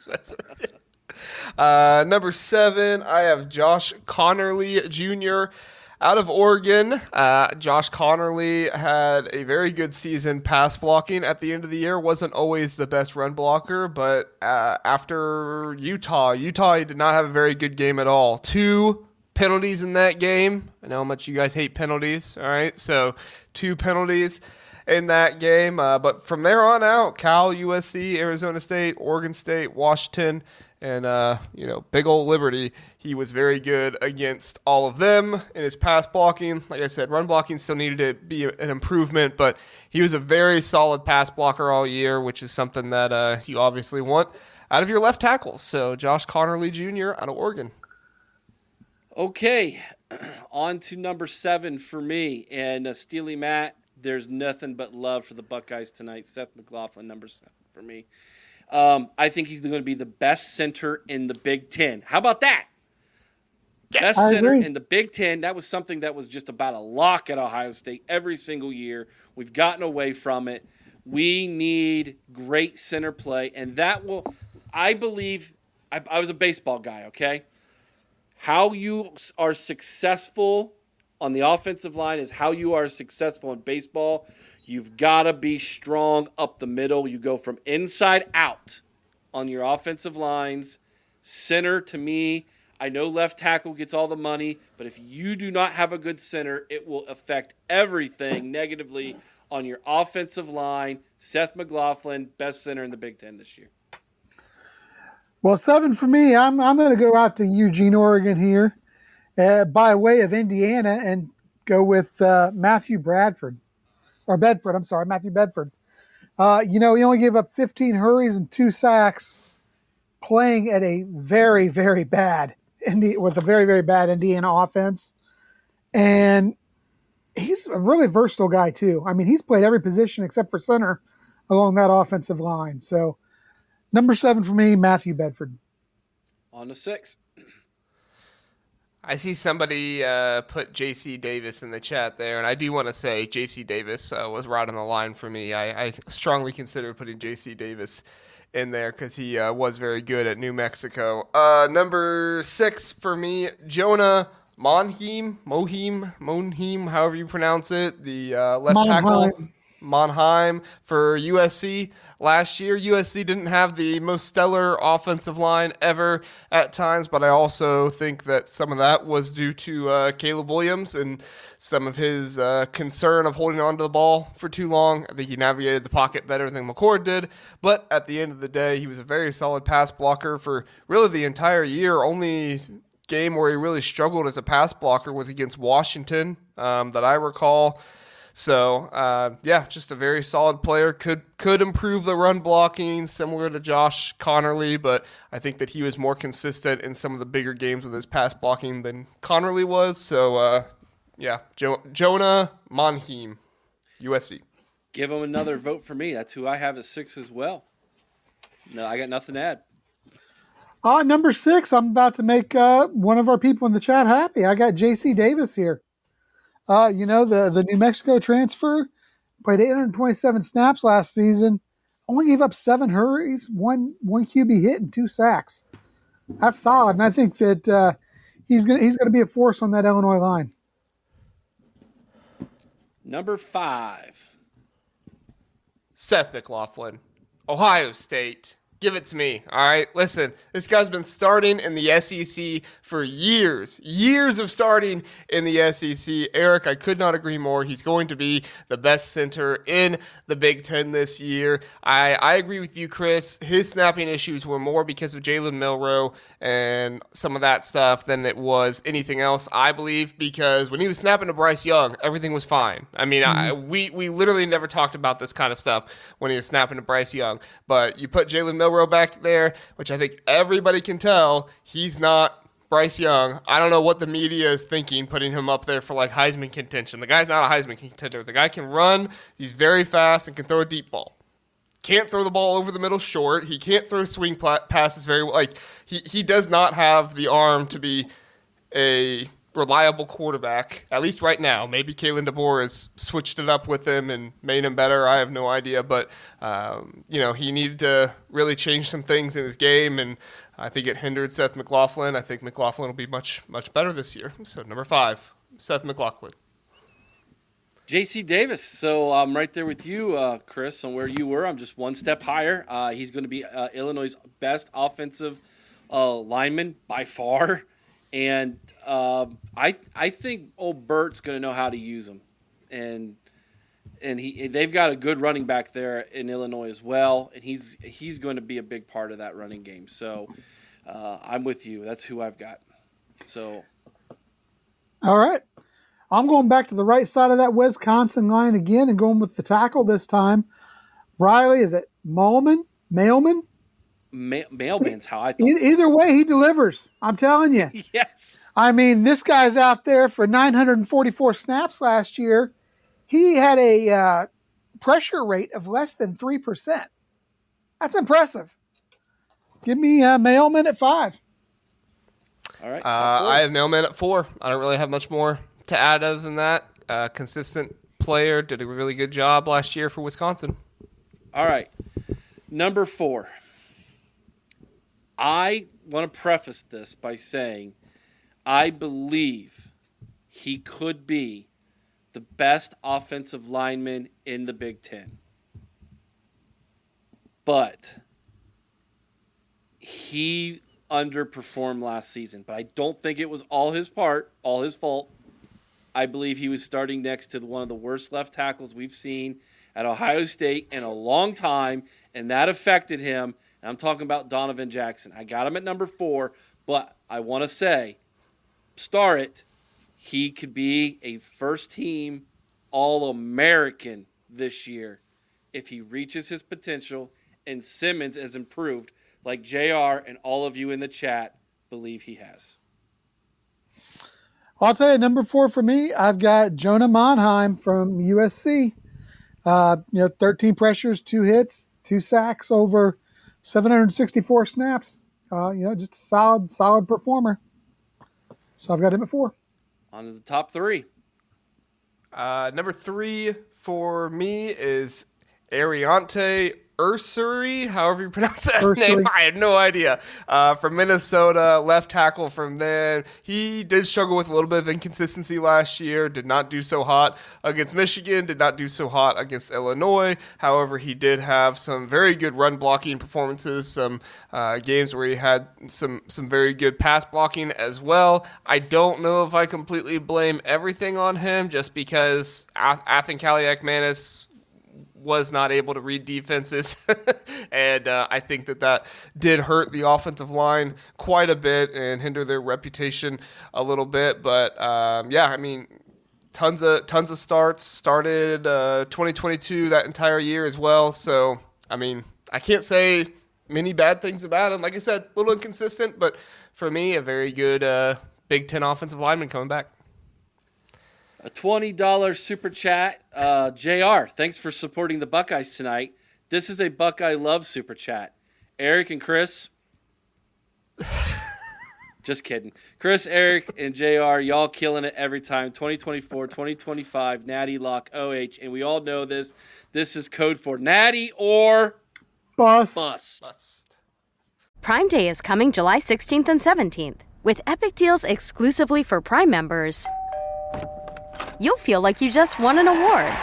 Speaker 6: uh, number seven, I have Josh Connerly Junior out of Oregon. Uh, Josh Connerly had a very good season pass blocking at the end of the year. Wasn't always the best run blocker, but uh, after Utah, Utah he did not have a very good game at all. Two penalties in that game. I know how much you guys hate penalties, all right? So two penalties in that game. Uh, but from there on out, Cal, U S C, Arizona State, Oregon State, Washington, and, uh, you know, big old Liberty, he was very good against all of them in his pass blocking. Like I said, run blocking still needed to be an improvement, but he was a very solid pass blocker all year, which is something that uh, you obviously want out of your left tackles. So Josh Connerly Junior out of Oregon.
Speaker 4: Okay, on to number seven for me. And uh, Steely Matt, there's nothing but love for the Buckeyes tonight. Seth McLaughlin, number seven for me. Um, I think he's going to be the best center in the Big Ten. How about that? Best
Speaker 5: I
Speaker 4: center
Speaker 5: agree.
Speaker 4: in the Big Ten. That was something that was just about a lock at Ohio State every single year. We've gotten away from it. We need great center play, and that will, I believe, I, I was a baseball guy, okay? How you are successful on the offensive line is how you are successful in baseball. You've got to be strong up the middle. You go from inside out on your offensive lines. Center, to me, I know left tackle gets all the money, but if you do not have a good center, it will affect everything negatively on your offensive line. Seth McLaughlin, best center in the Big Ten this year.
Speaker 5: Well, seven for me. I'm I'm going to go out to Eugene, Oregon here, uh, by way of Indiana, and go with uh, Matthew Bradford. Or Bedford, I'm sorry, Matthew Bedford. Uh, you know, he only gave up fifteen hurries and two sacks playing at a very, very bad, Indi- with a very, very bad Indiana offense. And he's a really versatile guy, too. I mean, he's played every position except for center along that offensive line. So, number seven for me, Matthew Bedford.
Speaker 4: On to six.
Speaker 6: I see somebody uh, put J C Davis in the chat there, and I do want to say J C Davis uh, was right on the line for me. I, I strongly consider putting J C Davis in there because he uh, was very good at New Mexico. Uh, number six for me, Jonah Monheim, Mohim, Monheim, however you pronounce it, the uh, left
Speaker 5: Monheim.
Speaker 6: tackle. Monheim for U S C last year. U S C didn't have the most stellar offensive line ever at times, but I also think that some of that was due to uh, Caleb Williams and some of his uh, concern of holding on to the ball for too long. I think he navigated the pocket better than McCord did, but at the end of the day, he was a very solid pass blocker for really the entire year, only game where he really struggled as a pass blocker was against Washington, um, that I recall. So, uh, yeah, just a very solid player. Could could improve the run blocking, similar to Josh Connerly, but I think that he was more consistent in some of the bigger games with his pass blocking than Connerly was. So, uh, yeah, jo- Jonah Monheim, U S C.
Speaker 4: Give him another vote for me. That's who I have at six as well. No, I got nothing to add.
Speaker 5: Uh, number six, I'm about to make uh, one of our people in the chat happy. I got J C Davis here. Uh, you know, the, the New Mexico transfer, played eight hundred twenty-seven snaps last season, only gave up seven hurries, one one Q B hit, and two sacks. That's solid, and I think that uh, he's gonna he's gonna be a force on that Illinois line.
Speaker 4: Number five,
Speaker 6: Seth McLaughlin, Ohio State. Give it to me, all right? Listen, this guy's been starting in the S E C for years, years of starting in the S E C. Eric, I could not agree more. He's going to be the best center in the Big Ten this year. I, I agree with you, Chris. His snapping issues were more because of Jalen Milroe and some of that stuff than it was anything else, I believe, because when he was snapping to Bryce Young, everything was fine. I mean, mm-hmm. I, we, we literally never talked about this kind of stuff when he was snapping to Bryce Young, but you put Jalen Milroe back there, which I think everybody can tell he's not Bryce Young. I don't know what the media is thinking, putting him up there for like Heisman contention. The guy's not a Heisman contender. The guy can run, he's very fast, and can throw a deep ball. Can't throw the ball over the middle short. He can't throw swing passes very well. Like, he, he does not have the arm to be a reliable quarterback, at least right now. Maybe Kalen DeBoer has switched it up with him and made him better. I have no idea, but um, you know, he needed to really change some things in his game, and I think it hindered Seth McLaughlin. I think McLaughlin will be much, much better this year. So number five, Seth McLaughlin.
Speaker 4: J C Davis. So I'm right there with you, uh, Chris, on where you were. I'm just one step higher. Uh, he's going to be uh, Illinois' best offensive uh, lineman by far. And uh, I I think old Bert's going to know how to use him, and and he they've got a good running back there in Illinois as well, and he's he's going to be a big part of that running game. So uh, I'm with you. That's who I've got. So
Speaker 5: all right, I'm going back to the right side of that Wisconsin line again and going with the tackle this time. Riley, is it Mailman? Mailman?
Speaker 4: Ma- Mailman's how I thought.
Speaker 5: Either way, he delivers. I'm telling you.
Speaker 4: Yes.
Speaker 5: I mean, this guy's out there for nine hundred forty-four snaps last year. He had a uh, pressure rate of less than three percent. That's impressive. Give me uh, Mailman at five.
Speaker 4: All right.
Speaker 6: Uh, I have Mailman at four. I don't really have much more to add other than that. Uh, consistent player, did a really good job last year for Wisconsin.
Speaker 4: All right. Number four. I want to preface this by saying I believe he could be the best offensive lineman in the Big Ten. But he underperformed last season. But I don't think it was all his part, all his fault. I believe he was starting next to one of the worst left tackles we've seen at Ohio State in a long time, and that affected him. And I'm talking about Donovan Jackson. I got him at number four, but I want to say, star it, he could be a first-team All-American this year if he reaches his potential and Simmons has improved like J R and all of you in the chat believe he has.
Speaker 5: I'll tell you, number four for me, I've got Jonah Monheim from U S C. Uh, you know, thirteen pressures, two hits, two sacks over seven hundred sixty-four snaps. Uh, you know, just a solid, solid performer. So I've got him at four.
Speaker 4: On to the top three.
Speaker 6: Uh, number three for me is Ariante Ursuri, however you pronounce that
Speaker 5: Ursuri.
Speaker 6: name. I had no idea. Uh, from Minnesota, left tackle from there. He did struggle with a little bit of inconsistency last year. Did not do so hot against Michigan. Did not do so hot against Illinois. However, he did have some very good run blocking performances. Some uh, games where he had some some very good pass blocking as well. I don't know if I completely blame everything on him, just because Athan Kaliak-Manis was not able to read defenses, and uh, I think that that did hurt the offensive line quite a bit and hinder their reputation a little bit. But um, yeah, I mean, tons of tons of starts started uh, twenty twenty-two that entire year as well. So I mean, I can't say many bad things about him. Like I said, a little inconsistent, but for me, a very good uh, Big Ten offensive lineman coming back.
Speaker 4: A twenty dollars super chat. Uh, J R, thanks for supporting the Buckeyes tonight. This is a Buckeye Love super chat. Eric and Chris. Just kidding. Chris, Eric, and J R, y'all killing it every time. twenty twenty-four, twenty twenty-five, Natty, Lock, O H. And we all know this. This is code for Natty or
Speaker 5: Bust.
Speaker 4: Bust.
Speaker 6: Bust.
Speaker 1: Prime Day is coming July sixteenth and seventeenth. With epic deals exclusively for Prime members, you'll feel like you just won an award.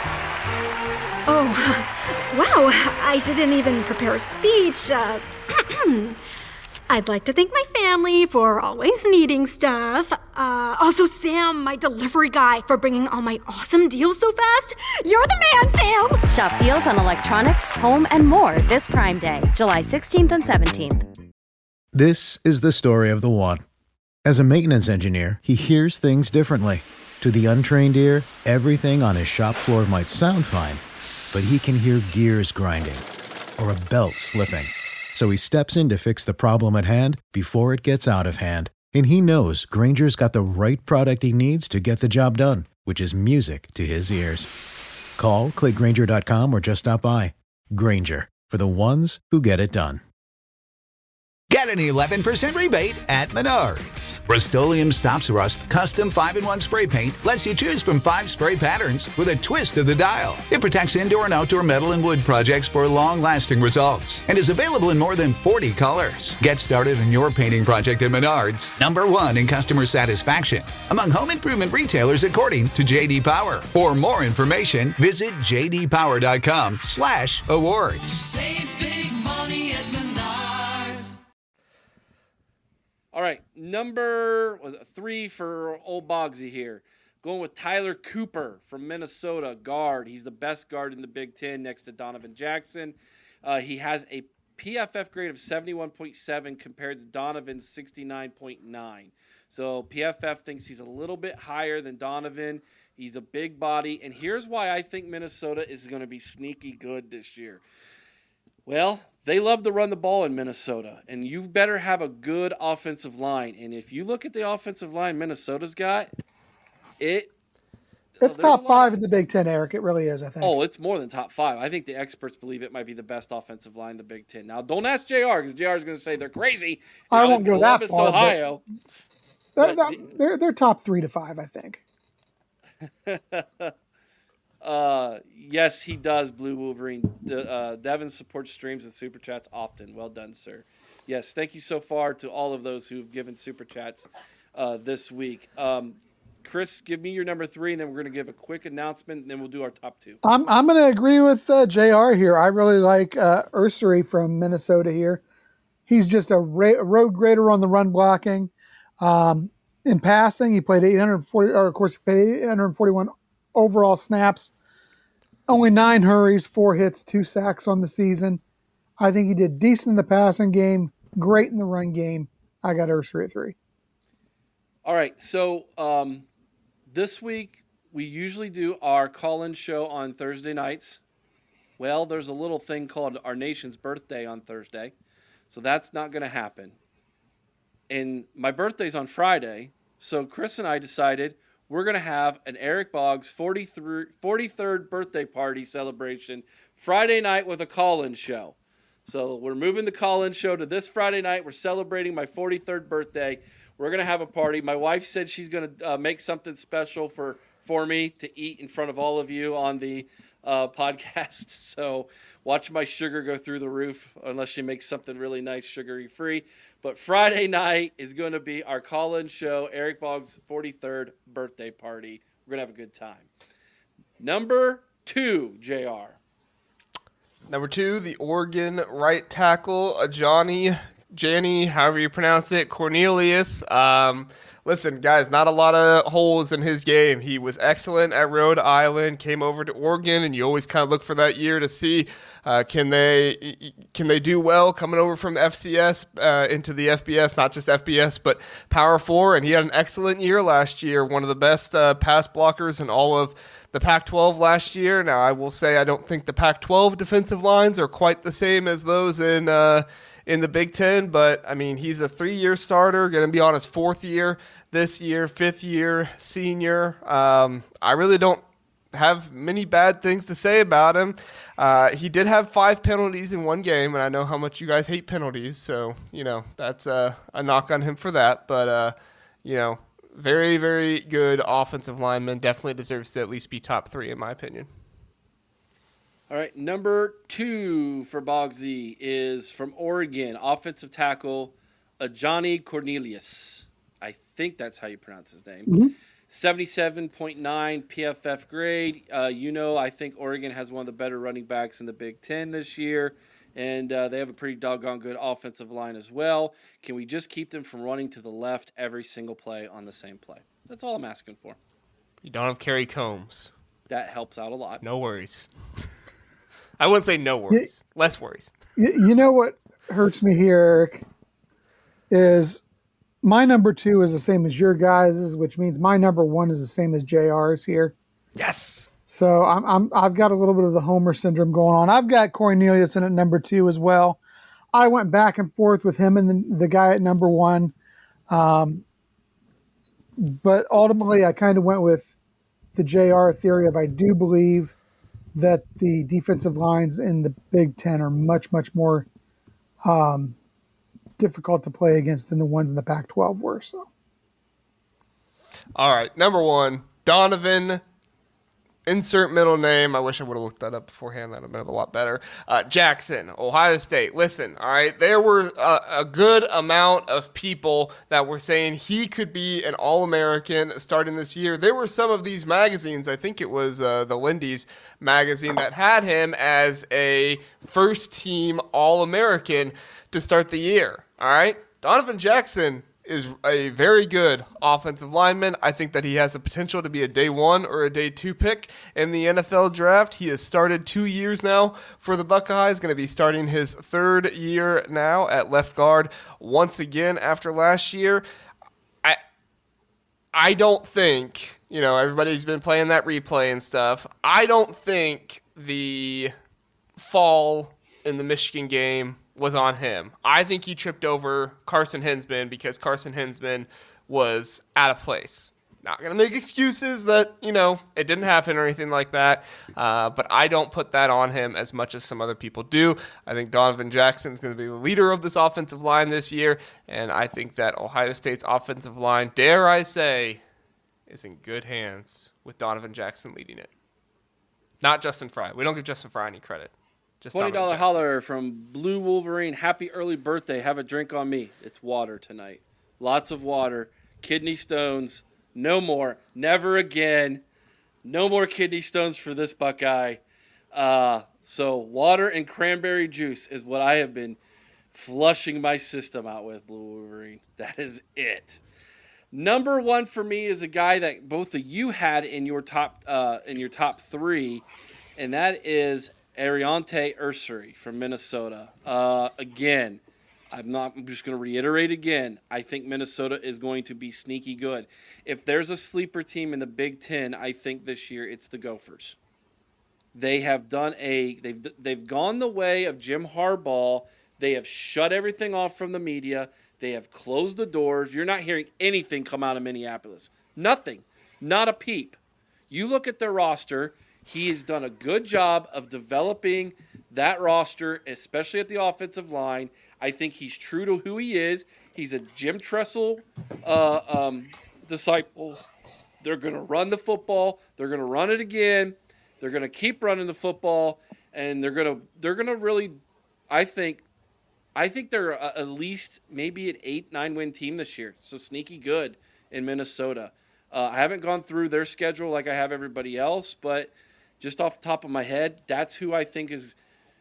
Speaker 2: Oh, wow, I didn't even prepare a speech. Uh, I'd like to thank my family for always needing stuff. Uh, also, Sam, my delivery guy, for bringing all my awesome deals so fast. You're the man, Sam!
Speaker 1: Shop deals on electronics, home, and more this Prime Day, July sixteenth and seventeenth.
Speaker 7: This is the story of the one. As a maintenance engineer, he hears things differently. To the untrained ear, everything on his shop floor might sound fine, but he can hear gears grinding or a belt slipping. So he steps in to fix the problem at hand before it gets out of hand. And he knows Grainger's got the right product he needs to get the job done, which is music to his ears. Call, click Grainger dot com, or just stop by. Grainger, for the ones who get it done.
Speaker 8: Get an eleven percent rebate at Menards. Rust-Oleum Stops Rust Custom five in one Spray Paint lets you choose from five spray patterns with a twist of the dial. It protects indoor and outdoor metal and wood projects for long-lasting results and is available in more than forty colors. Get started on your painting project at Menards, number one in customer satisfaction among home improvement retailers according to J D Power. For more information, visit j d power dot com slash awards.
Speaker 9: Save big money at Menards.
Speaker 4: All right, number three for old Bogsy here. Going with Tyler Cooper from Minnesota, guard. He's the best guard in the Big Ten next to Donovan Jackson. Uh, he has a P F F grade of seventy-one point seven compared to Donovan's sixty-nine point nine. So P F F thinks he's a little bit higher than Donovan. He's a big body. And here's why I think Minnesota is going to be sneaky good this year. Well, they love to run the ball in Minnesota, and you better have a good offensive line. And if you look at the offensive line Minnesota's got, it
Speaker 5: it's
Speaker 4: oh,
Speaker 5: top five in the Big Ten, Eric. It really is, I think.
Speaker 4: Oh, it's more than top five. I think the experts believe it might be the best offensive line in the Big Ten. Now, don't ask J R because J R is going to say they're crazy.
Speaker 5: I won't go that far.
Speaker 4: Ohio.
Speaker 5: They're, they're, they're top three to five, I think.
Speaker 4: Uh, yes, he does, Blue Wolverine. De, uh, Devin supports streams with Super Chats often. Well done, sir. Yes, thank you so far to all of those who've given Super Chats uh, this week. Um, Chris, give me your number three, and then we're going to give a quick announcement, and then we'll do our top two.
Speaker 5: I'm I'm going to agree with uh, J R here. I really like uh, Ursary from Minnesota here. He's just a, ra- a road grader on the run blocking. Um, in passing, he played eight hundred forty, or of course, he played eight hundred forty-one overall snaps, only nine hurries, four hits, two sacks on the season. I think he did decent in the passing game, great in the run game. I got Ursary at three.
Speaker 4: All right, so um, this week we usually do our call-in show on Thursday nights. Well, there's a little thing called Our Nation's Birthday on Thursday, so that's not going to happen. And my birthday's on Friday, so Chris and I decided we're going to have an Eric Boggs forty-third birthday party celebration Friday night with a call-in show. So we're moving the call-in show to this Friday night. We're celebrating my forty-third birthday. We're going to have a party. My wife said she's going to uh, make something special for, for me to eat in front of all of you on the uh, podcast. So watch my sugar go through the roof unless she makes something really nice sugary-free. But Friday night is going to be our call-in show, Eric Boggs' forty-third birthday party. We're going to have a good time. Number two, J R.
Speaker 6: Number two, the Oregon right tackle, Ajani Janny, however you pronounce it, Cornelius. Um, listen, guys, not a lot of holes in his game. He was excellent at Rhode Island, came over to Oregon, and you always kind of look for that year to see uh, can they can they do well coming over from F C S uh, into the F B S, not just F B S, but Power Four. And he had an excellent year last year, one of the best uh, pass blockers in all of the Pac twelve last year. Now, I will say I don't think the Pac twelve defensive lines are quite the same as those in uh, in the Big Ten, but, I mean, he's a three-year starter, going to be on his fourth year this year, fifth year, senior. Um, I really don't have many bad things to say about him. Uh, he did have five penalties in one game, and I know how much you guys hate penalties, so, you know, that's uh, a knock on him for that. But, uh, you know, very, very good offensive lineman. Definitely deserves to at least be top three, in my opinion.
Speaker 4: All right, number two for Bogsy is from Oregon, offensive tackle, uh, Johnny Cornelius. I think that's how you pronounce his name.
Speaker 5: Mm-hmm.
Speaker 4: seventy-seven point nine P F F grade. Uh, you know, I think Oregon has one of the better running backs in the Big Ten this year, and uh, they have a pretty doggone good offensive line as well. Can we just keep them from running to the left every single play on the same play? That's all I'm asking for.
Speaker 6: You don't have Kerry Combs.
Speaker 4: That helps out a lot.
Speaker 6: No worries. I wouldn't say no worries. Yeah. Less worries.
Speaker 5: You, you know what hurts me here, Eric, is my number two is the same as your guys's, which means my number one is the same as J R's here.
Speaker 6: Yes.
Speaker 5: So I'm, I'm, I've got a little bit of the Homer syndrome going on. I've got Cornelius in at number two as well. I went back and forth with him and the, the guy at number one. Um, but ultimately, I kind of went with the J R theory of I do believe that the defensive lines in the Big Ten are much, much more um, difficult to play against than the ones in the Pac twelve were. So,
Speaker 6: all right, number one, Donovan. Insert middle name. I wish I would have looked that up beforehand. That would have been a lot better. Uh, Jackson, Ohio State. Listen, all right, there were a, a good amount of people that were saying he could be an All-American starting this year. There were some of these magazines, I think it was uh, the Lindy's magazine, that had him as a first-team All-American to start the year, all right? Donovan Jackson is a very good offensive lineman. I think that he has the potential to be a day one or a day two pick in the N F L draft. He has started two years now for the Buckeyes, going to be starting his third year now at left guard once again after last year. I I don't think, you know, everybody's been playing that replay and stuff. I don't think the fall in the Michigan game was on him. I think he tripped over Carson Hinsman because Carson Hinsman was out of place. Not going to make excuses that, you know, it didn't happen or anything like that, uh, but I don't put that on him as much as some other people do. I think Donovan Jackson is going to be the leader of this offensive line this year, and I think that Ohio State's offensive line, dare I say, is in good hands with Donovan Jackson leading it. Not Justin Fry. We don't give Justin Fry any credit. Just
Speaker 4: twenty dollars holler from Blue Wolverine. Happy early birthday. Have a drink on me. It's water tonight. Lots of water. Kidney stones. No more. Never again. No more kidney stones for this Buckeye. Uh, so water and cranberry juice is what I have been flushing my system out with, Blue Wolverine. That is it. Number one for me is a guy that both of you had in your top uh, in your top three, and that is Ariante Ursary from Minnesota. Uh, again, I'm not. I'm just going to reiterate again. I think Minnesota is going to be sneaky good. If there's a sleeper team in the Big Ten, I think this year it's the Gophers. They have done a. They've they've gone the way of Jim Harbaugh. They have shut everything off from the media. They have closed the doors. You're not hearing anything come out of Minneapolis. Nothing. Not a peep. You look at their roster. He has done a good job of developing that roster, especially at the offensive line. I think he's true to who he is. He's a Jim Tressel uh, um, disciple. They're going to run the football. They're going to run it again. They're going to keep running the football, and they're going to they're going to really, I think, I think they're a, at least maybe an eight nine win team this year. So sneaky good in Minnesota. Uh, I haven't gone through their schedule like I have everybody else, but just off the top of my head, that's who I think is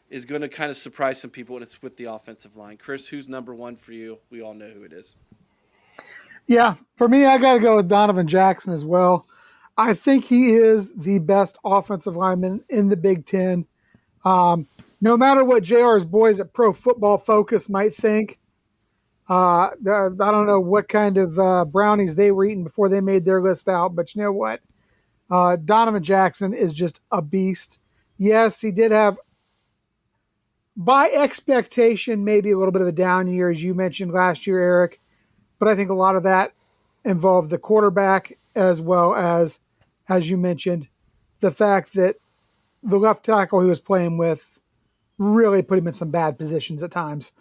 Speaker 4: is going to kind of surprise some people, and it's with the offensive line. Chris, who's number one for you? We all know who it is.
Speaker 5: Yeah, for me, I got to go with Donovan Jackson as well. I think he is the best offensive lineman in the Big Ten. Um, no matter what J R's boys at Pro Football Focus might think, uh, I don't know what kind of uh, brownies they were eating before they made their list out, but you know what? Uh, Donovan Jackson is just a beast. Yes, he did have, by expectation, maybe a little bit of a down year, as you mentioned last year, Eric. But I think a lot of that involved the quarterback as well as, as you mentioned, the fact that the left tackle he was playing with really put him in some bad positions at times.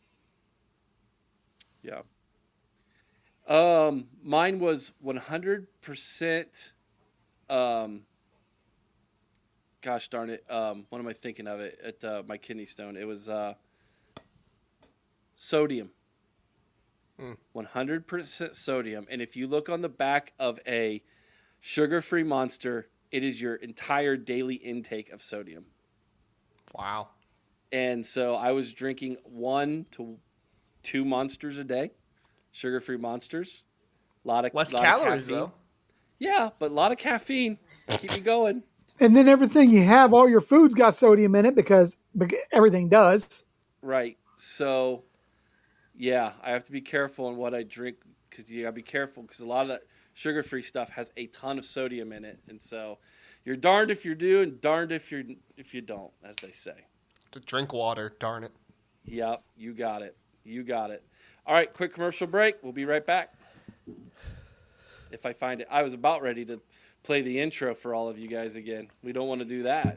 Speaker 4: Yeah. Um, mine was one hundred percent. Um, gosh darn it. Um, what am I thinking of it at uh, my kidney stone? It was uh, sodium. one hundred percent sodium. And if you look on the back of a sugar-free Monster, it is your entire daily intake of sodium.
Speaker 6: Wow.
Speaker 4: And so I was drinking one to two Monsters a day, sugar-free Monsters. A lot of
Speaker 6: less
Speaker 4: lot
Speaker 6: calories
Speaker 4: of caffeine.
Speaker 6: though.
Speaker 4: Yeah, but a lot of caffeine. Keep me going.
Speaker 5: And then everything you have, all your food's got sodium in it because everything does.
Speaker 4: Right. So, yeah, I have to be careful on what I drink because you gotta be careful because a lot of that sugar-free stuff has a ton of sodium in it, and so you're darned if you do and darned if you if you don't, as they say.
Speaker 6: To drink water, darn it.
Speaker 4: Yep, you got it. You got it. All right, quick commercial break. We'll be right back. If I find it, I was about ready to play the intro for all of you guys again. We don't want to do that.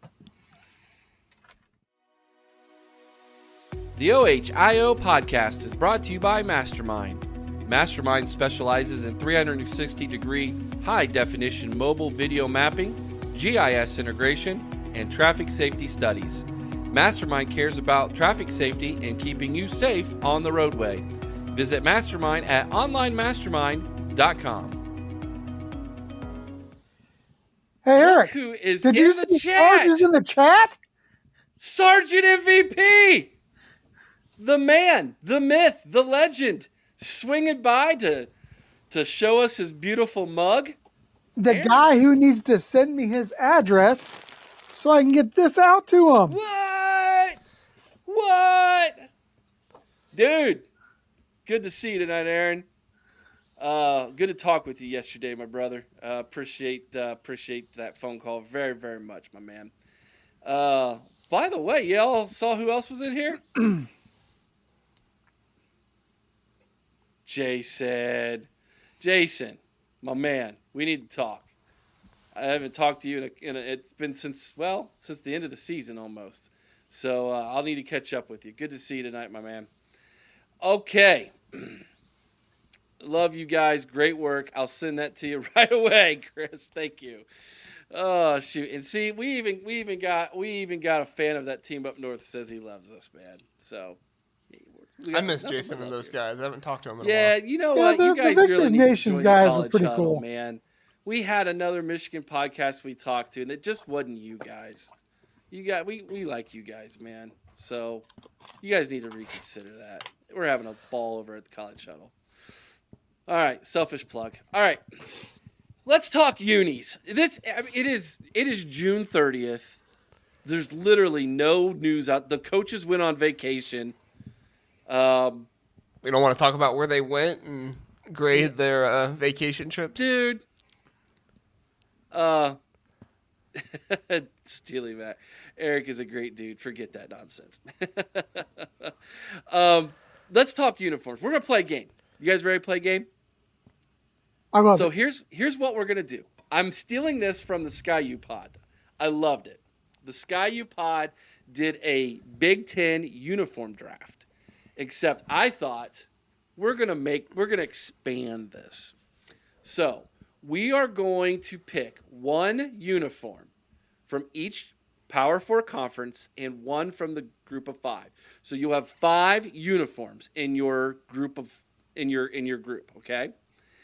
Speaker 4: The O H I O podcast is brought to you by Mastermind. Mastermind specializes in three sixty degree high-definition mobile video mapping, G I S integration, and traffic safety studies. Mastermind cares about traffic safety and keeping you safe on the roadway. Visit Mastermind at online mastermind dot com.
Speaker 5: Hey, Eric,
Speaker 4: who is
Speaker 5: did
Speaker 4: in
Speaker 5: you
Speaker 4: the
Speaker 5: see
Speaker 4: chat?
Speaker 5: Chargers in the chat?
Speaker 4: Sergeant M V P! The man, the myth, the legend, swinging by to to show us his beautiful mug.
Speaker 5: The
Speaker 4: Aaron.
Speaker 5: guy who needs to send me his address so I can get this out to him.
Speaker 4: What? What? Dude, good to see you tonight, Aaron. Uh, good to talk with you yesterday, my brother. Uh, appreciate uh, appreciate that phone call very, very much, my man. Uh, by the way, y'all saw who else was in here? Jason. Jason, my man, we need to talk. I haven't talked to you in a, in a it's been since, well, since the end of the season almost. So uh, I'll need to catch up with you. Good to see you tonight, my man. Okay. Love you guys. Great work. I'll send that to you right away, Chris. Thank you. Oh shoot. And see, we even we even got we even got a fan of that team up north that says he loves us, man. So we got
Speaker 6: I miss
Speaker 4: nothing
Speaker 6: Jason
Speaker 4: but
Speaker 6: and
Speaker 4: love
Speaker 6: those
Speaker 4: here.
Speaker 6: guys. I haven't talked to him in
Speaker 4: Yeah,
Speaker 6: a while.
Speaker 4: you know
Speaker 5: Yeah,
Speaker 4: what?
Speaker 5: the-
Speaker 4: You
Speaker 5: the
Speaker 4: guys
Speaker 5: Victor's
Speaker 4: really need to
Speaker 5: Nations
Speaker 4: join
Speaker 5: guys
Speaker 4: the
Speaker 5: were
Speaker 4: college
Speaker 5: pretty
Speaker 4: huddle,
Speaker 5: cool.
Speaker 4: man. We had another Michigan podcast we talked to, and it just wasn't you guys. You got we we like you guys, man. So you guys need to reconsider that. We're having a ball over at the college huddle. All right, selfish plug. All right, let's talk unis. This I mean, it is it is June thirtieth. There's literally no news out. The coaches went on vacation. Um,
Speaker 6: We don't want to talk about where they went and grade their uh, vacation trips.
Speaker 4: dude. Uh, Steely Mac. Eric is a great dude. Forget that nonsense. um, let's talk uniforms. We're gonna play a game. You guys ready to play a game?
Speaker 5: I love
Speaker 4: So
Speaker 5: it.
Speaker 4: here's here's what we're gonna do. I'm stealing this from the Sky U Pod. I loved it. The Sky U Pod did a Big Ten uniform draft. Except I thought we're gonna make we're gonna expand this. So we are going to pick one uniform from each Power Four conference and one from the group of five. So you'll have five uniforms in your group of in your in your group, okay?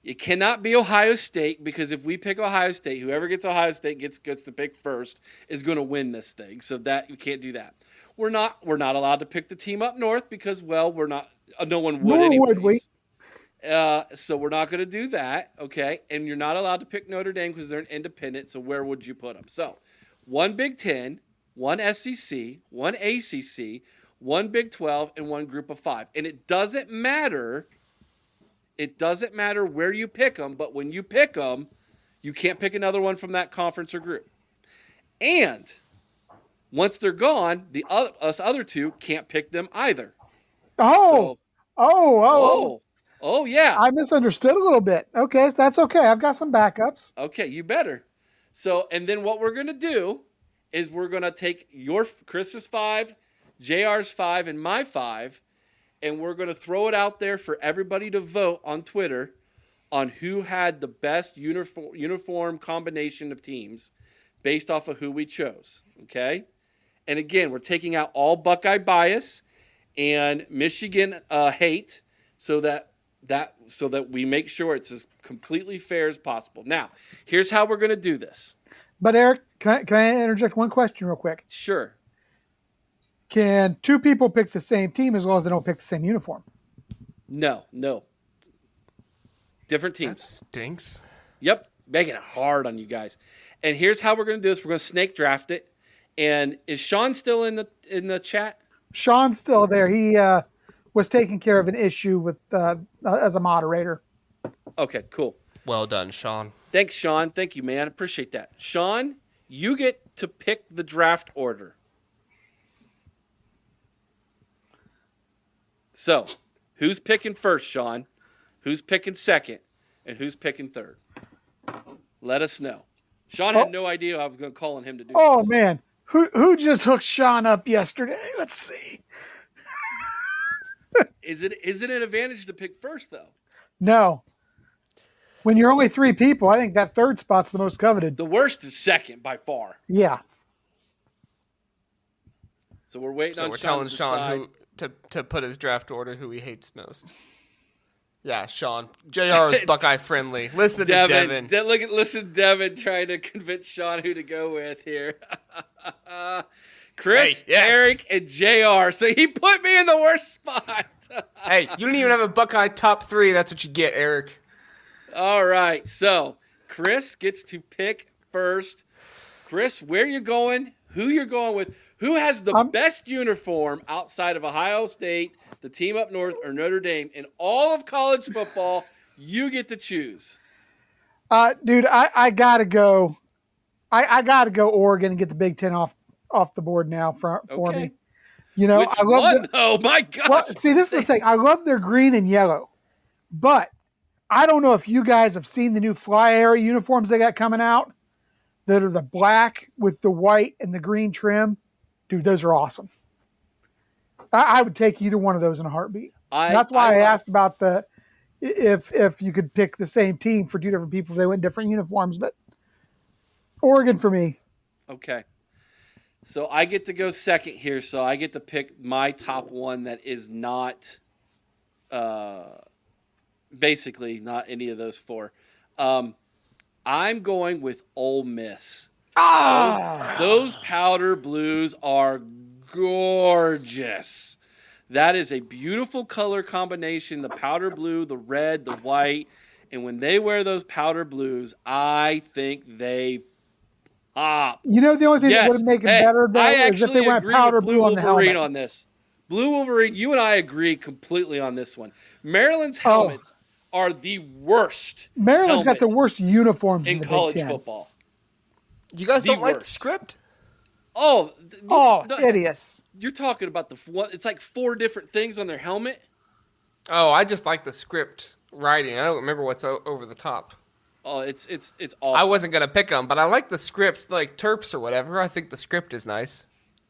Speaker 4: It cannot be Ohio State, because if we pick Ohio State, whoever gets Ohio State gets gets to pick first is going to win this thing. So that you can't do that. We're not we're not allowed to pick the team up north because, well, we're not. Uh, no one would
Speaker 5: Nor
Speaker 4: anyways.
Speaker 5: would we.
Speaker 4: Uh, so we're not going to do that, okay? And you're not allowed to pick Notre Dame because they're an independent. So where would you put them? So one Big Ten, one S E C, one A C C, one Big twelve, and one Group of Five. And it doesn't matter. It doesn't matter where you pick them, but when you pick them, you can't pick another one from that conference or group. And once they're gone, the other, us other two can't pick them either.
Speaker 5: Oh,
Speaker 4: So-
Speaker 5: oh, oh,
Speaker 4: Oh, oh yeah.
Speaker 5: I misunderstood a little bit. Okay, that's okay. I've got some backups.
Speaker 4: Okay, you better. So, and then what we're going to do is we're going to take your Chris's five, J R's five, and my five, and we're going to throw it out there for everybody to vote on Twitter on who had the best uniform uniform combination of teams based off of who we chose. Okay? And again, we're taking out all Buckeye bias and Michigan uh, hate, so that that so that we make sure it's as completely fair as possible. Now, here's how we're going to do this.
Speaker 5: But Eric, can I, can I interject one question real quick?
Speaker 4: Sure.
Speaker 5: Can two people pick the same team as long as they don't pick the same uniform?
Speaker 4: No, no. Different
Speaker 6: That
Speaker 4: teams.
Speaker 6: stinks.
Speaker 4: Yep, making it hard on you guys. And here's how we're going to do this. We're going to snake draft it. And is Sean still in the in the chat?
Speaker 5: Sean's still there. He uh, was taking care of an issue with uh, uh, as a moderator.
Speaker 4: Okay, cool.
Speaker 6: Well done, Sean.
Speaker 4: Thanks, Sean. Thank you, man. Appreciate that. Sean, you get to pick the draft order. So, who's picking first, Sean? Who's picking second? And who's picking third? Let us know. Sean had
Speaker 5: Oh.
Speaker 4: no idea I was going to call on him to do
Speaker 5: Oh
Speaker 4: this.
Speaker 5: man, who who just hooked Sean up yesterday? Let's see.
Speaker 4: Is it is it an advantage to pick first, though?
Speaker 5: No. When you're only three people, I think that third spot's the most coveted.
Speaker 4: The worst is second by far.
Speaker 5: Yeah.
Speaker 4: So we're waiting
Speaker 6: So
Speaker 4: on
Speaker 6: we're
Speaker 4: Sean
Speaker 6: telling
Speaker 4: to
Speaker 6: Sean
Speaker 4: decide.
Speaker 6: who to to put his draft order who he hates most. Yeah, Sean. J R is Buckeye friendly. Listen
Speaker 4: Devin,
Speaker 6: to Devin.
Speaker 4: De- look at listen, Devin trying to convince Sean who to go with here. Chris,
Speaker 6: Hey, yes.
Speaker 4: Eric, and J R. So he put me in the worst spot.
Speaker 6: Hey, you don't even have a Buckeye top three. That's what you get, Eric.
Speaker 4: All right, so Chris gets to pick first. Chris, where you going? Who you're going with? Who has the
Speaker 5: Um,
Speaker 4: best uniform outside of Ohio State, the team up north, or Notre Dame in all of college football? You get to choose.
Speaker 5: Uh, dude, I, I gotta go. I, I gotta go Oregon and get the Big Ten off off the board now for for
Speaker 4: Okay.
Speaker 5: me. You know,
Speaker 4: Which
Speaker 5: I love
Speaker 4: one,
Speaker 5: the-
Speaker 4: though? My gosh.
Speaker 5: Well, see, this is the thing. I love their green and yellow, but I don't know if you guys have seen the new Fly Area uniforms they got coming out that are the black with the white and the green trim. Dude, those are awesome. I, I would take either one of those in a heartbeat.
Speaker 4: I,
Speaker 5: That's why I,
Speaker 4: love-
Speaker 5: asked about the if if you could pick the same team for two different people if they went different uniforms. But Oregon for me.
Speaker 4: Okay. So I get to go second here, so I get to pick my top one that is not, uh, basically not any of those four. Um, I'm going with Ole Miss.
Speaker 5: Ah,
Speaker 4: Those powder blues are gorgeous. That is a beautiful color combination, the powder blue, the red, the white. And when they wear those powder blues, I think they pop.
Speaker 5: you know the only thing that
Speaker 4: Yes.
Speaker 5: would make it
Speaker 4: Hey,
Speaker 5: better though
Speaker 4: I
Speaker 5: is if
Speaker 4: actually
Speaker 5: they went
Speaker 4: agree
Speaker 5: powder
Speaker 4: with Blue
Speaker 5: blue on the
Speaker 4: Wolverine
Speaker 5: helmet.
Speaker 4: on this. Blue Wolverine, you and I agree completely on this one. Maryland's
Speaker 5: Oh.
Speaker 4: helmets are the worst
Speaker 5: Maryland's got the
Speaker 4: helmet
Speaker 5: worst uniforms in,
Speaker 4: in
Speaker 5: the
Speaker 4: college
Speaker 5: Big Ten.
Speaker 4: football.
Speaker 6: You guys
Speaker 4: The
Speaker 6: don't like the
Speaker 4: worst.
Speaker 6: script?
Speaker 4: Oh, th- you-
Speaker 5: Oh,
Speaker 4: the-
Speaker 5: hideous!
Speaker 4: You're talking about the one. It's like four different things on their helmet.
Speaker 6: Oh, I just like the script writing. I don't remember what's o- over the top.
Speaker 4: Oh, it's it's it's awful.
Speaker 6: I wasn't gonna pick them, but I like the script, like Terps or whatever. I think the script is nice.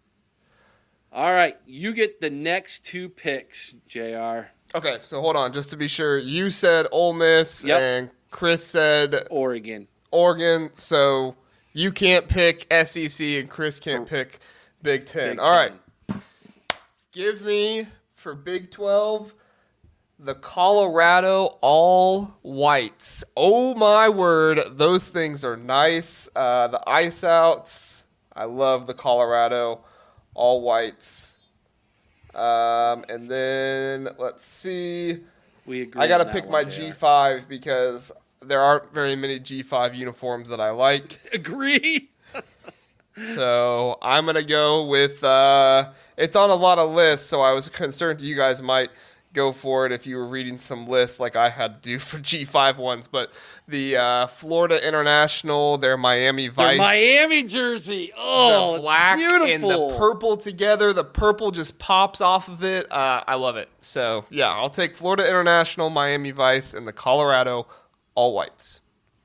Speaker 4: All right, you get the next two picks, J R.
Speaker 6: Okay, so hold on, just to be sure, you said Ole Miss
Speaker 4: Yep.
Speaker 6: and Chris said
Speaker 4: Oregon.
Speaker 6: Oregon, so you can't pick S E C and Chris can't pick Big Ten.
Speaker 4: Big
Speaker 6: All right,
Speaker 4: Ten.
Speaker 6: give me for Big twelve the Colorado all whites. Oh my word, those things are nice. Uh, the ice outs, I love the Colorado all whites. Um, and then let's see.
Speaker 4: We agree.
Speaker 6: I got to
Speaker 4: on
Speaker 6: pick
Speaker 4: that
Speaker 6: my
Speaker 4: one,
Speaker 6: G
Speaker 4: J R.
Speaker 6: five because there aren't very many G five uniforms that I like.
Speaker 4: Agree.
Speaker 6: So I'm going to go with, uh, it's on a lot of lists, so I was concerned you guys might go for it if you were reading some lists like I had to do for G five ones. But the uh, Florida International, their Miami Vice.
Speaker 4: Their Miami jersey. Oh,
Speaker 6: the black
Speaker 4: it's beautiful.
Speaker 6: and the purple together. The purple just pops off of it. Uh, I love it. So, yeah, I'll take Florida International, Miami Vice, and the Colorado all whites.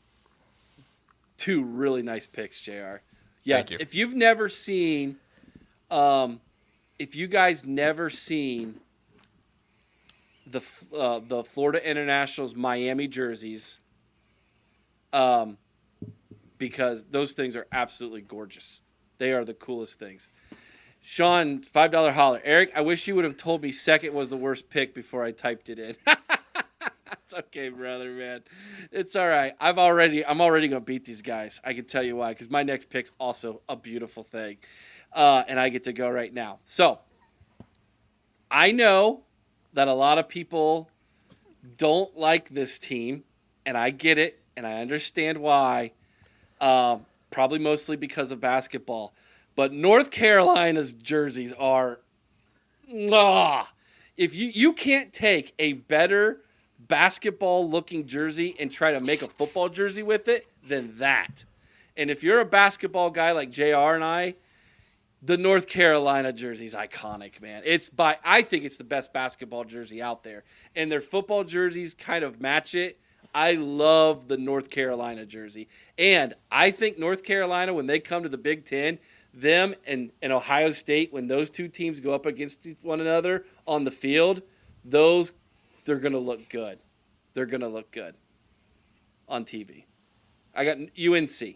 Speaker 4: Two really nice picks, J R. Yeah,
Speaker 6: Thank you.
Speaker 4: If you've never seen, um, if you guys never seen the uh, the Florida International's Miami jerseys, um, because those things are absolutely gorgeous. They are the coolest things. Sean, five dollar holler. Eric, I wish you would have told me second was the worst pick before I typed it in. It's okay, brother, man. It's all right. I've already, I'm already going to beat these guys. I can tell you why, because my next pick's also a beautiful thing. Uh, and I get to go right now. So, I know that a lot of people don't like this team, and I get it, and I understand why. Um, probably mostly because of basketball. But North Carolina's jerseys are, ah, if you, you can't take a better basketball-looking jersey and try to make a football jersey with it than that. And if you're a basketball guy like J R and I, the North Carolina jersey is iconic, man. It's by I think it's the best basketball jersey out there. And their football jerseys kind of match it. I love the North Carolina jersey. And I think North Carolina, when they come to the Big Ten, them and, and Ohio State, when those two teams go up against one another on the field, those they're going to look good. They're going to look good on T V. I got U N C.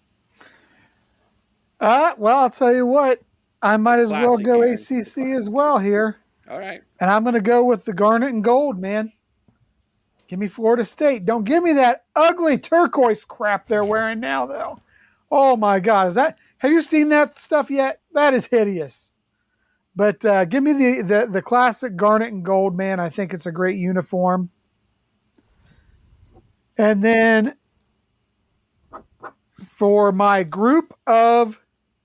Speaker 5: Uh, well, I'll tell you what. I might as well
Speaker 4: Classic,
Speaker 5: go
Speaker 4: Aaron.
Speaker 5: A C C as well here.
Speaker 4: All right.
Speaker 5: And I'm going to go with the garnet and gold, man. Give me Florida State. Don't give me that ugly turquoise crap they're wearing now, though. Oh, my God. Is that? Have you seen that stuff yet? That is hideous. But uh, give me the, the, the classic garnet and gold, man. I think it's a great uniform. And then for my group of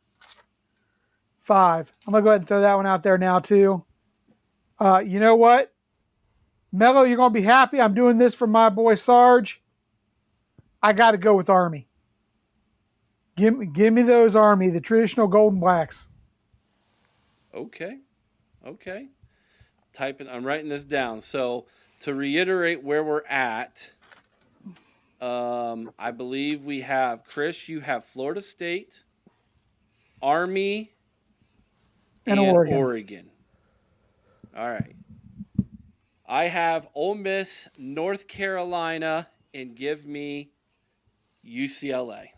Speaker 5: five, I'm going to go ahead and throw that one out there now, too. Uh, you know what? Mello, you're going to be happy. I'm doing this for my boy Sarge. I got to go with Army. Give me, give me those Army, the traditional gold and blacks.
Speaker 4: Okay. Okay. Typing. I'm writing this down. So to reiterate where we're at, um, I believe we have Chris. You have Florida State, Army,
Speaker 5: And
Speaker 4: and,
Speaker 5: Oregon.
Speaker 4: Oregon. All right. I have Ole Miss, North Carolina, and give me U C L A.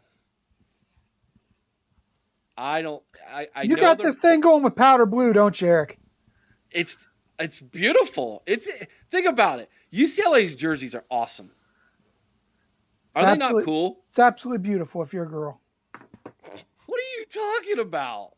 Speaker 4: I don't. I, I
Speaker 5: You
Speaker 4: know
Speaker 5: got
Speaker 4: they're-
Speaker 5: this thing going with powder blue, don't you, Eric?
Speaker 4: It's it's beautiful. It's think about it. U C L A's jerseys are awesome. Are
Speaker 5: It's
Speaker 4: they not
Speaker 5: absolute-
Speaker 4: cool?
Speaker 5: It's absolutely beautiful if you're a girl.
Speaker 4: What are you talking about?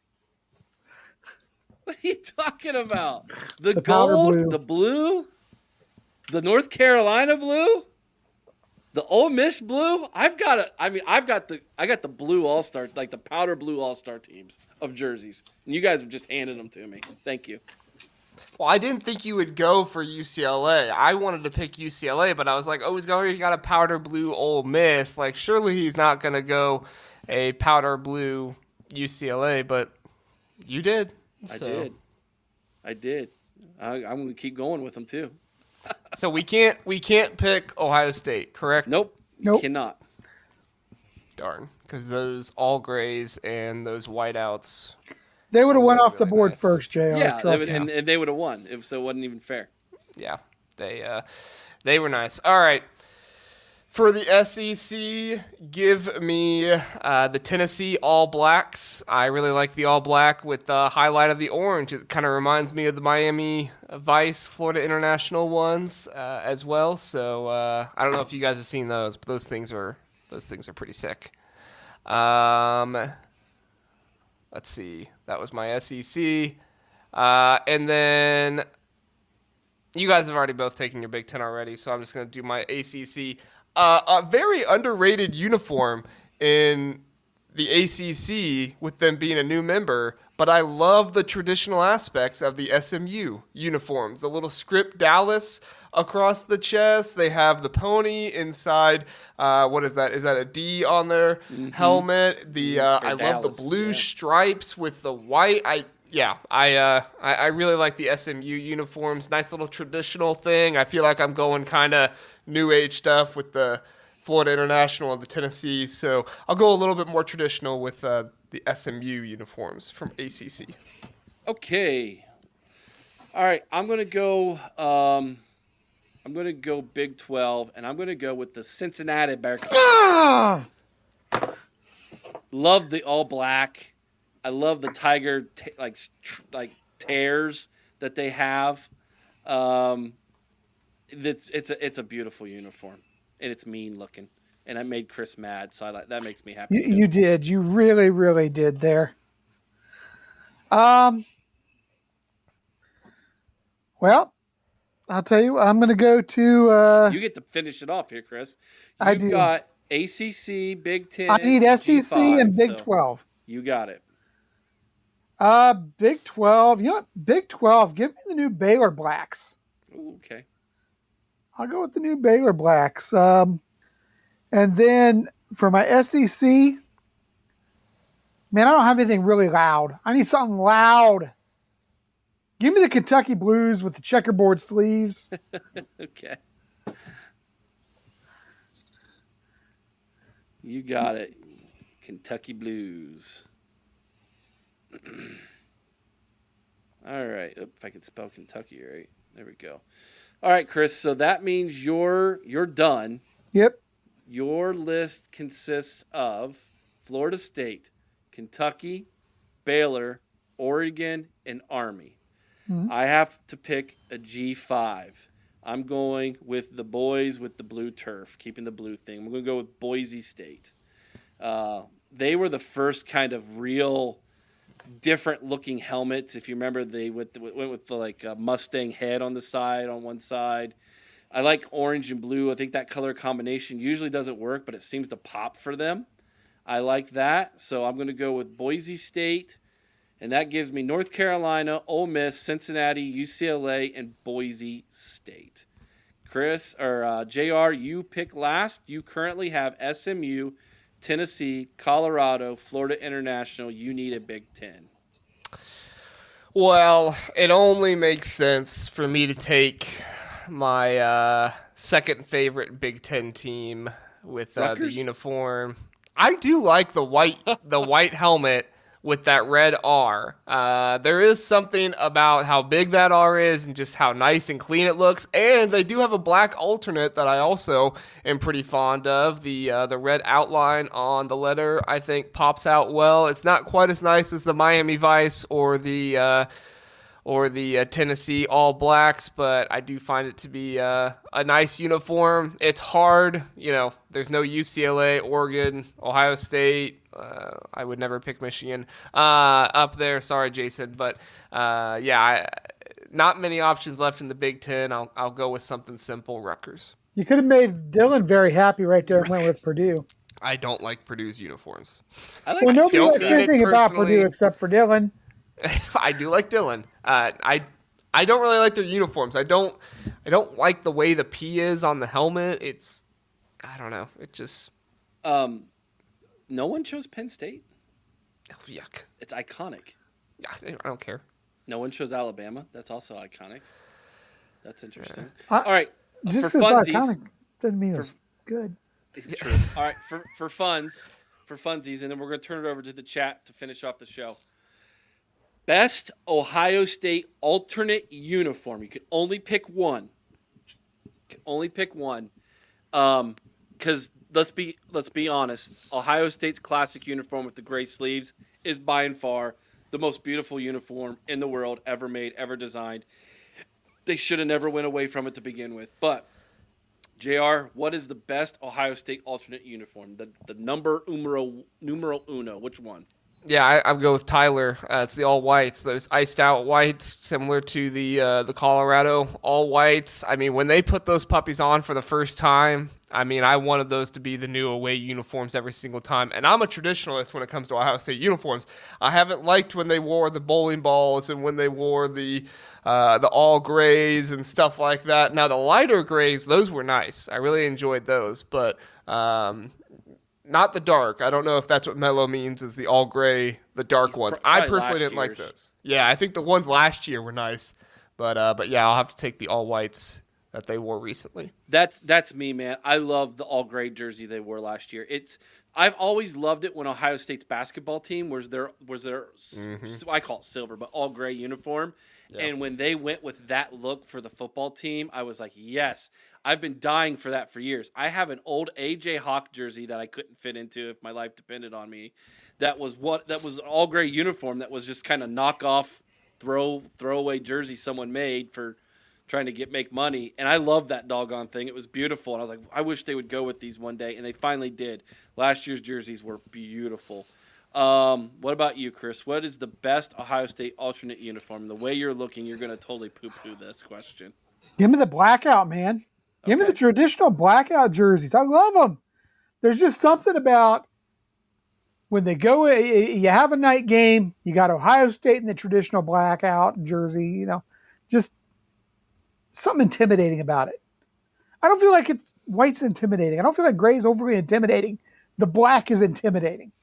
Speaker 4: What are you talking about? The,
Speaker 5: The powder
Speaker 4: gold,
Speaker 5: blue.
Speaker 4: the blue, the North Carolina blue, the Ole Miss blue. I've got a. I mean, I've got the. I got the blue All Star, like the powder blue All Star teams of jerseys, and you guys have just handed them to me. Thank you.
Speaker 6: Well, I didn't think you would go for U C L A. I wanted to pick U C L A, but I was like, oh, he's already got a powder blue Ole Miss. Like, surely he's not going to go a powder blue U C L A, but you did.
Speaker 4: I
Speaker 6: So-
Speaker 4: did. I did. I, I'm going to keep going with them too.
Speaker 6: So we can't we can't pick Ohio State, correct?
Speaker 4: Nope.
Speaker 5: Nope.
Speaker 4: You cannot.
Speaker 6: Darn, because those all grays and those whiteouts.
Speaker 5: They would have went
Speaker 6: Really,
Speaker 5: off the
Speaker 6: really
Speaker 5: board
Speaker 6: nice.
Speaker 5: first, J R.
Speaker 4: Yeah, they
Speaker 5: trust
Speaker 4: would,
Speaker 5: me.
Speaker 4: and, and they would have won, if so it wasn't even fair.
Speaker 6: Yeah, they uh, they were nice. All right, For the S E C, give me uh, the Tennessee All Blacks. I really like the All Black with the highlight of the orange. It kind of reminds me of the Miami Vice, Florida International ones uh, as well. So uh, I don't know if you guys have seen those, but those things are those things are pretty sick. Um, let's see. That was my S E C, uh, and then you guys have already both taken your Big Ten already, so I'm just going to do my A C C. Uh, a very underrated uniform in the A C C with them being a new member, but I love the traditional aspects of the S M U uniforms. The little script Dallas across the chest. They have the pony inside. Uh, what is that? Is that a D on their mm-hmm. helmet? The uh, I Dallas, love the blue yeah. stripes with the white. I yeah, I, uh, I I really like the S M U uniforms. Nice little traditional thing. I feel like I'm going kind of new age stuff with the Florida International and the Tennessee. So I'll go a little bit more traditional with uh, the S M U uniforms from A C C.
Speaker 4: Okay. All right, I'm gonna go. Um, I'm gonna go Big twelve, and I'm gonna go with the Cincinnati Bearcats. Ah! Love the all black. I love the tiger t- like tr- like tears that they have. Um, it's it's a it's a beautiful uniform, and it's mean looking, and I made Chris mad, so I like that makes me happy.
Speaker 5: You, you did, you really really did there. Um. Well, I'll tell you, I'm going to go to. Uh,
Speaker 4: you get to finish it off here, Chris. You've
Speaker 5: I do.
Speaker 4: got A C C, Big Ten.
Speaker 5: I need S E C
Speaker 4: G five,
Speaker 5: and Big
Speaker 4: so
Speaker 5: twelve.
Speaker 4: You got it.
Speaker 5: Uh, Big twelve. You know what? Big twelve. Give me the new Baylor Blacks.
Speaker 4: Ooh, okay.
Speaker 5: I'll go with the new Baylor Blacks. Um, and then for my S E C, man, I don't have anything really loud. I need something loud. Give me the Kentucky Blues with the checkerboard sleeves.
Speaker 4: Okay. You got it. Kentucky Blues. All right. Oop, if I can spell Kentucky right. There we go. All right, Chris. So that means you're you're done.
Speaker 5: Yep.
Speaker 4: Your list consists of Florida State, Kentucky, Baylor, Oregon, and Army. Mm-hmm. I have to pick a G five. I'm going with the boys with the blue turf, keeping the blue thing. We're going to go with Boise State. Uh, they were the first kind of real different looking helmets. If you remember, they went, went with the like uh, Mustang head on the side, on one side. I like orange and blue. I think that color combination usually doesn't work, but it seems to pop for them. I like that. So I'm going to go with Boise State. And that gives me North Carolina, Ole Miss, Cincinnati, U C L A, and Boise State. Chris, or uh, J R, you pick last. You currently have S M U, Tennessee, Colorado, Florida International. You need a Big Ten.
Speaker 6: Well, it only makes sense for me to take my uh, second favorite Big Ten team with uh, the uniform. I do like the white, the white helmet with that red R. Uh, there is something about how big that R is and just how nice and clean it looks. And they do have a black alternate that I also am pretty fond of. The uh, the red outline on the letter, I think, pops out well. It's not quite as nice as the Miami Vice or the uh, or the uh, Tennessee All Blacks, but I do find it to be uh, a nice uniform. It's hard. You know, there's no U C L A, Oregon, Ohio State. Uh, I would never pick Michigan uh, up there. Sorry, Jason. But, uh, yeah, I, not many options left in the Big Ten. I'll, I'll go with something simple, Rutgers.
Speaker 5: You could have made Dylan very happy right there and went with Purdue.
Speaker 6: I don't like Purdue's uniforms.
Speaker 5: I like, well, nobody likes anything about Purdue except for Dylan.
Speaker 6: I do like Dylan. Uh, I I don't really like their uniforms. I don't I don't like the way the P is on the helmet. It's I don't know. It just
Speaker 4: um, no one chose Penn State.
Speaker 6: Oh, yuck!
Speaker 4: It's iconic.
Speaker 6: I don't care.
Speaker 4: No one chose Alabama. That's also iconic. That's interesting.
Speaker 5: Uh,
Speaker 4: All right,
Speaker 5: just
Speaker 4: for funsies,
Speaker 5: iconic doesn't mean
Speaker 4: for,
Speaker 5: it's good.
Speaker 4: True. All right, for for funds, for funsies, and then we're going to turn it over to the chat to finish off the show. Best Ohio State alternate uniform. You can only pick one. You can only pick one. Um, because let's be let's be honest, Ohio State's classic uniform with the gray sleeves is by and far the most beautiful uniform in the world ever made, ever designed. They should have never went away from it to begin with. But J R, what is the best Ohio State alternate uniform? The the number numero numero uno. Which one?
Speaker 6: Yeah, I, I'll go with Tyler. Uh, it's the all whites, those iced out whites, similar to the uh, the Colorado all whites. I mean, when they put those puppies on for the first time, I mean, I wanted those to be the new away uniforms every single time. And I'm a traditionalist when it comes to Ohio State uniforms. I haven't liked when they wore the bowling balls and when they wore the uh, the all grays and stuff like that. Now, the lighter grays, those were nice. I really enjoyed those, but um, not the dark. I don't know if that's what Mello means, is the all gray, the dark ones. I personally didn't like those. Yeah, I think the ones last year were nice. But uh, but yeah, I'll have to take the all whites that they wore recently.
Speaker 4: That's that's me, man. I love the all gray jersey they wore last year. It's I've always loved it when Ohio State's basketball team was their was their mm-hmm. I call it silver, but all gray uniform. Yeah. And when they went with that look for the football team, I was like, yes. I've been dying for that for years. I have an old A J Hawk jersey that I couldn't fit into if my life depended on me. That was what that was an all gray uniform that was just kind of knockoff throw throwaway jersey someone made for trying to get make money, and I love that doggone thing. It was beautiful, and I was like, I wish they would go with these one day, and they finally did. Last year's jerseys were beautiful. Um, what about you, Chris? What is the best Ohio State alternate uniform? The way you're looking, you're going to totally poo-poo this question.
Speaker 5: Give me the blackout, man. Give
Speaker 4: Okay.
Speaker 5: me the traditional blackout jerseys. I love them. There's just something about when they go, you have a night game, you got Ohio State in the traditional blackout jersey, you know, just something intimidating about it. I don't feel like it's white's intimidating. I don't feel like gray is overly intimidating. The black is intimidating.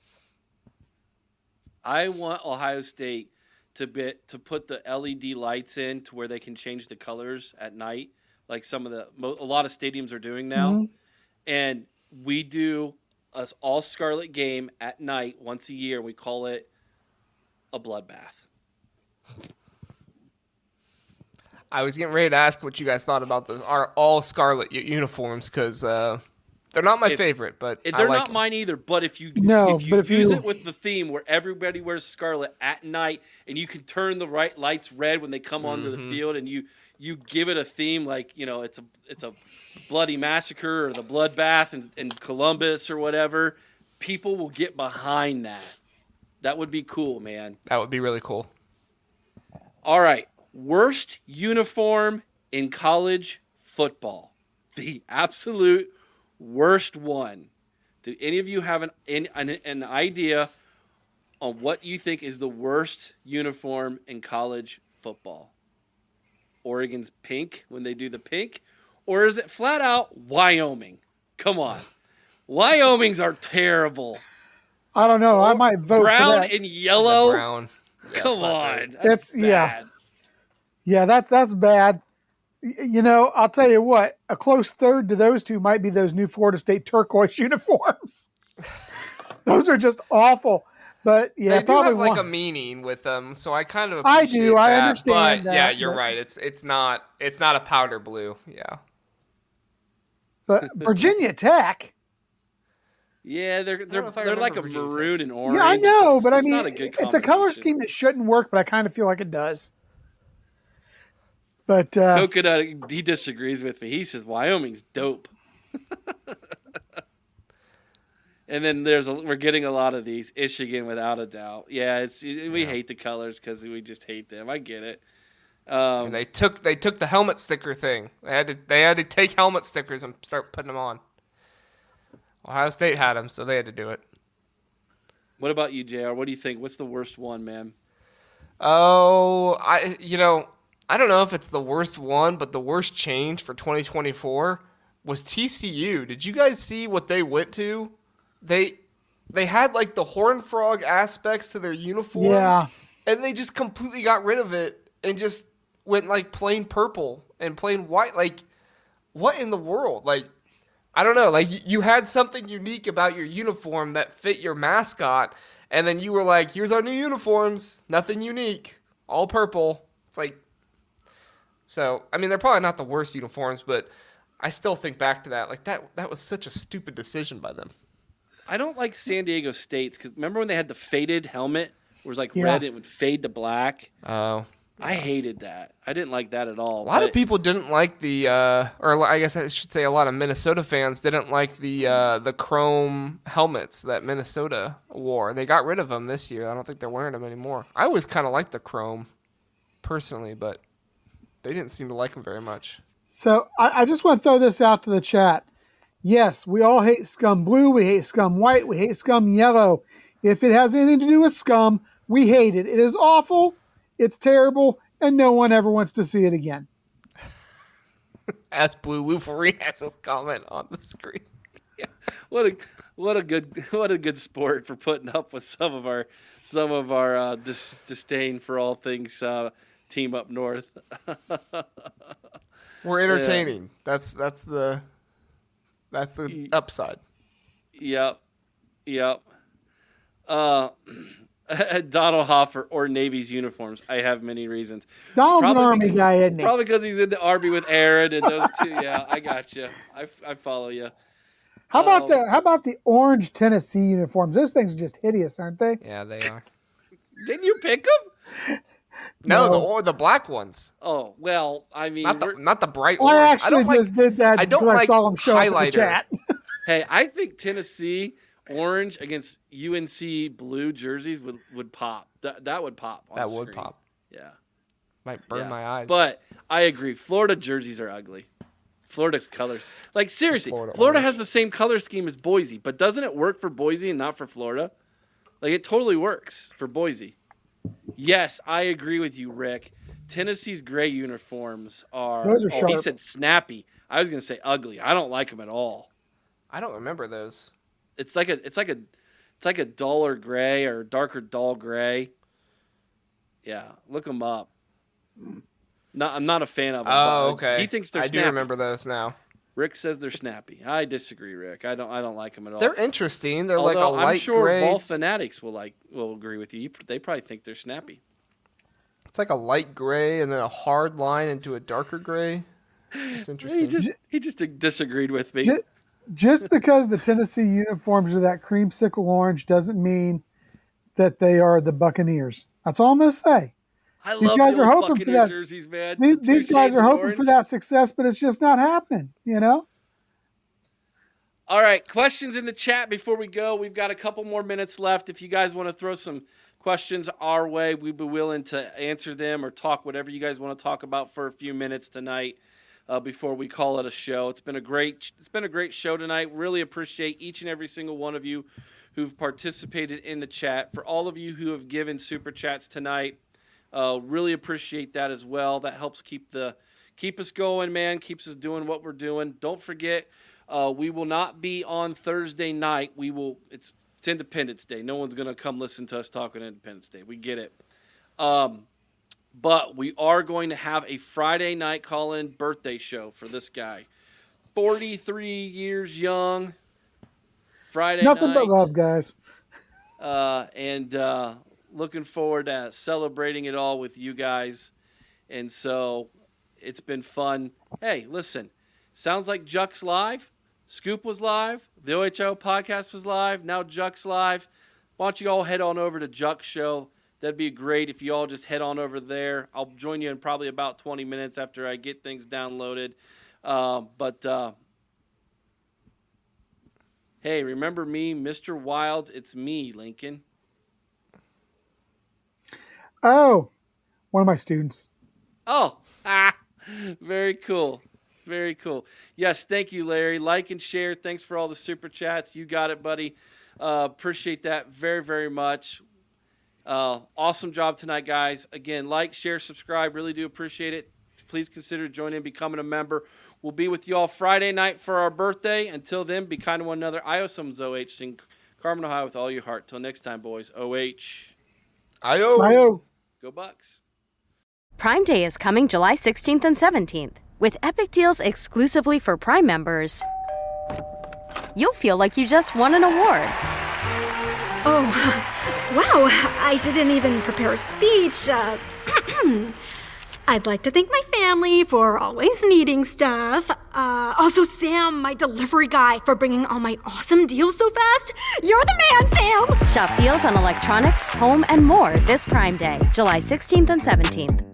Speaker 4: I want Ohio State to be, to put the L E D lights in to where they can change the colors at night, like some of the a lot of stadiums are doing now.
Speaker 5: Mm-hmm.
Speaker 4: And we do a all scarlet game at night once a year. We call it a bloodbath.
Speaker 6: I was getting ready to ask what you guys thought about those are all scarlet u- uniforms because uh, they're not my
Speaker 4: If-
Speaker 6: favorite, but
Speaker 4: They're
Speaker 6: I like
Speaker 4: not
Speaker 6: them.
Speaker 4: mine either, but if you
Speaker 5: No,
Speaker 4: if you
Speaker 5: but if
Speaker 4: use
Speaker 5: you-
Speaker 4: it with the theme where everybody wears scarlet at night and you can turn the right lights red when they come onto the field and you you give it a theme like, you know, it's a it's a bloody massacre or the bloodbath in, in Columbus or whatever, people will get behind that. That would be cool, man.
Speaker 6: That would be really cool.
Speaker 4: All right. Worst uniform in college football. The absolute worst one. Do any of you have an, an, an idea on what you think is the worst uniform in college football? Oregon's pink when they do the pink? Or is it flat out Wyoming? Come on. Wyoming's are terrible.
Speaker 5: I don't know. I might vote
Speaker 4: Brown
Speaker 5: for that.
Speaker 4: and yellow?
Speaker 6: The brown. Yeah, it's
Speaker 4: Come
Speaker 6: not
Speaker 4: on.
Speaker 6: great.
Speaker 4: That's
Speaker 5: It's- yeah.
Speaker 4: bad.
Speaker 5: Yeah, that that's bad. Y- You know, I'll tell you what, a close third to those two might be those new Florida State turquoise uniforms. Those are just awful. But yeah,
Speaker 6: they do
Speaker 5: probably
Speaker 6: have like
Speaker 5: one-
Speaker 6: a meaning with them, so I kind of
Speaker 5: I
Speaker 6: appreciate
Speaker 5: do, I
Speaker 6: that,
Speaker 5: understand
Speaker 6: But yeah,
Speaker 5: that,
Speaker 6: you're
Speaker 5: but-
Speaker 6: right. It's it's not it's not a powder blue. Yeah.
Speaker 5: but Virginia Tech.
Speaker 4: Yeah, they're
Speaker 6: don't
Speaker 4: they're
Speaker 6: know if I
Speaker 4: they're like a
Speaker 6: remember Virginia
Speaker 4: maroon
Speaker 6: Tech's.
Speaker 4: and orange.
Speaker 5: Yeah, I know,
Speaker 4: It's-
Speaker 5: but I
Speaker 4: it's
Speaker 5: mean,
Speaker 4: not a good
Speaker 5: it's a color
Speaker 4: combination.
Speaker 5: scheme that shouldn't work, but I kind of feel like it does. But uh,
Speaker 4: Coconut, he disagrees with me. He says Wyoming's dope. And then there's a, we're getting a lot of these. Michigan, without a doubt. Yeah, it's we hate the colors because we just hate them. I get it. Um,
Speaker 6: And they took they took the helmet sticker thing. They had to they had to take helmet stickers and start putting them on. Ohio State had them, so they had to do it.
Speaker 4: what about you, J R? What do you think? What's the worst one, man?
Speaker 6: Oh, I you know I don't know if it's the worst one, but the worst change for twenty twenty-four was T C U. Did you guys see what they went to? They they had like the Horned Frog aspects to their uniforms,
Speaker 5: Yeah.
Speaker 6: and they just completely got rid of it and just went like plain purple and plain white. Like, what in the world? Like, I don't know. Like, you, you had something unique about your uniform that fit your mascot, and then you were like, "Here's our new uniforms. Nothing unique. All purple." It's like, so I mean, they're probably not the worst uniforms, but I still think back to that. Like that, that was such a stupid decision by them.
Speaker 4: I don't like San Diego State's because remember when they had the faded helmet where it was like
Speaker 5: Yeah.
Speaker 4: red and it would fade to black?
Speaker 6: Oh.
Speaker 4: I hated that. I didn't like that at all.
Speaker 6: A lot
Speaker 4: but-
Speaker 6: of people didn't like the, uh, or I guess I should say a lot of Minnesota fans didn't like the uh, the chrome helmets that Minnesota wore. They got rid of them this year. I don't think they're wearing them anymore. I always kind of liked the chrome, personally, but they didn't seem to like them very much.
Speaker 5: So I, I just want to throw this out to the chat. Yes, we all hate Scum Blue. We hate Scum White. We hate Scum Yellow. If it has anything to do with Scum, we hate it. It is awful. It's terrible, and no one ever wants to see it again.
Speaker 6: As Blue Wolverine has his comment on the screen.
Speaker 4: Yeah. What a what a good what a good sport for putting up with some of our some of our uh, dis- disdain for all things uh, Team Up North.
Speaker 6: We're entertaining. Yeah. That's that's the that's the upside.
Speaker 4: Yep. Yep. Uh Donald Hoffer or Navy's uniforms. I have many reasons.
Speaker 5: Donald's
Speaker 4: probably
Speaker 5: an Army
Speaker 4: because,
Speaker 5: guy, isn't he?
Speaker 4: Probably because he's in the Army with Aaron and those two. Yeah, I got you. I, I follow you.
Speaker 5: How about
Speaker 4: um,
Speaker 5: the How about the orange Tennessee uniforms? Those things are just hideous, aren't they?
Speaker 6: Yeah, they are.
Speaker 4: Didn't you pick them?
Speaker 6: No,
Speaker 5: No.
Speaker 6: the or the black ones.
Speaker 4: Oh well, I mean,
Speaker 6: Not the
Speaker 4: we're-
Speaker 6: not the bright
Speaker 5: Well, I
Speaker 6: orange.
Speaker 5: actually
Speaker 6: I don't
Speaker 5: just
Speaker 6: like.
Speaker 5: did that
Speaker 6: I don't
Speaker 5: because
Speaker 6: like
Speaker 5: I saw them show up in the
Speaker 6: highlighter.
Speaker 5: chat.
Speaker 4: hey, I think Tennessee orange against U N C blue jerseys would, would pop. That that would pop. On
Speaker 6: That
Speaker 4: the
Speaker 6: would
Speaker 4: screen.
Speaker 6: pop.
Speaker 4: Yeah.
Speaker 6: Might burn
Speaker 4: Yeah.
Speaker 6: my eyes.
Speaker 4: But I agree. Florida jerseys are ugly. Florida's colors. Like, seriously,
Speaker 6: Florida
Speaker 4: Florida,
Speaker 6: orange.
Speaker 4: has the same color scheme as Boise, but doesn't it work for Boise and not for Florida? Like, it totally works for Boise. Yes, I agree with you, Rick. Tennessee's gray uniforms are,
Speaker 5: Those are
Speaker 4: oh, he
Speaker 5: sharp.
Speaker 4: said snappy. I was going to say ugly. I don't like them at all.
Speaker 6: I don't remember those.
Speaker 4: It's like a, it's like a, it's like a duller gray or darker dull gray. Yeah, look them up. Not, I'm not a fan of them.
Speaker 6: Oh,
Speaker 4: but
Speaker 6: okay.
Speaker 4: He thinks they're
Speaker 6: I
Speaker 4: snappy.
Speaker 6: do remember those now.
Speaker 4: Rick says they're snappy. I disagree, Rick. I don't. I don't like them at all.
Speaker 6: They're interesting. They're
Speaker 4: Although
Speaker 6: like a light
Speaker 4: I'm sure
Speaker 6: gray.
Speaker 4: Vol fanatics will like will agree with you. You- They probably think they're snappy.
Speaker 6: It's like a light gray and then a hard line into a darker gray. It's
Speaker 4: He
Speaker 6: interesting.
Speaker 4: just he just disagreed with me.
Speaker 5: Just, just because the Tennessee uniforms are that creamsicle orange doesn't mean that they are the Buccaneers. That's all I'm going to say.
Speaker 4: I
Speaker 5: These
Speaker 4: love
Speaker 5: guys
Speaker 4: the
Speaker 5: are
Speaker 4: old
Speaker 5: hoping for
Speaker 4: Buccaneer
Speaker 5: that.
Speaker 4: jerseys, man.
Speaker 5: These,
Speaker 4: Two
Speaker 5: these guys
Speaker 4: shades
Speaker 5: are
Speaker 4: of
Speaker 5: hoping
Speaker 4: orange.
Speaker 5: for that success, but it's just not happening, you know?
Speaker 4: All right, questions in the chat before we go. We've got a couple more minutes left. If you guys want to throw some questions our way, we'd be willing to answer them or talk whatever you guys want to talk about for a few minutes tonight uh, before we call it a show. It's been a great it's been a great show tonight. Really appreciate each and every single one of you who've participated in the chat. For all of you who have given super chats tonight, uh, really appreciate that as well. That helps keep the keep us going, man. Keeps us doing what we're doing. Don't forget. Uh, we will not be on Thursday night. We will. It's, it's Independence Day. No one's gonna come listen to us talk on Independence Day. We get it. Um, but we are going to have a Friday night call-in birthday show for this guy. forty-three years young. Friday
Speaker 5: Nothing
Speaker 4: night.
Speaker 5: but love, guys.
Speaker 4: Uh, and uh, looking forward to celebrating it all with you guys. And so it's been fun. Hey, listen. Sounds like Juck's live. Scoop was live. The O H O podcast was live. Now Juck's live. Why don't you all head on over to Juck's show? That'd be great if you all just head on over there. I'll join you in probably about twenty minutes after I get things downloaded. Uh, but, uh, hey, remember me, Mister Wilds? It's me, Lincoln.
Speaker 5: Oh, one of my students.
Speaker 4: Oh, ah, very cool. Very cool. Yes, thank you, Larry. Like and share. Thanks for all the super chats. You got it, buddy. Uh, appreciate that very, very much. Uh, awesome job tonight, guys. Again, like, share, subscribe. Really do appreciate it. Please consider joining, becoming a member. We'll be with you all Friday night for our birthday. Until then, be kind to one another. I owe some O H. Sing Carmen, Ohio with all your heart. Till next time, boys. O H.
Speaker 6: I-O.
Speaker 5: I-O.
Speaker 4: Go Bucks.
Speaker 1: Prime Day is coming July sixteenth and seventeenth. With epic deals exclusively for Prime members, you'll feel like you just won an award.
Speaker 2: Oh, wow, I didn't even prepare a speech. Uh, I'd like to thank my family for always needing stuff. Uh, also, Sam, my delivery guy, for bringing all my awesome deals so fast. You're the man, Sam!
Speaker 1: Shop deals on electronics, home, and more this Prime Day, July sixteenth and seventeenth.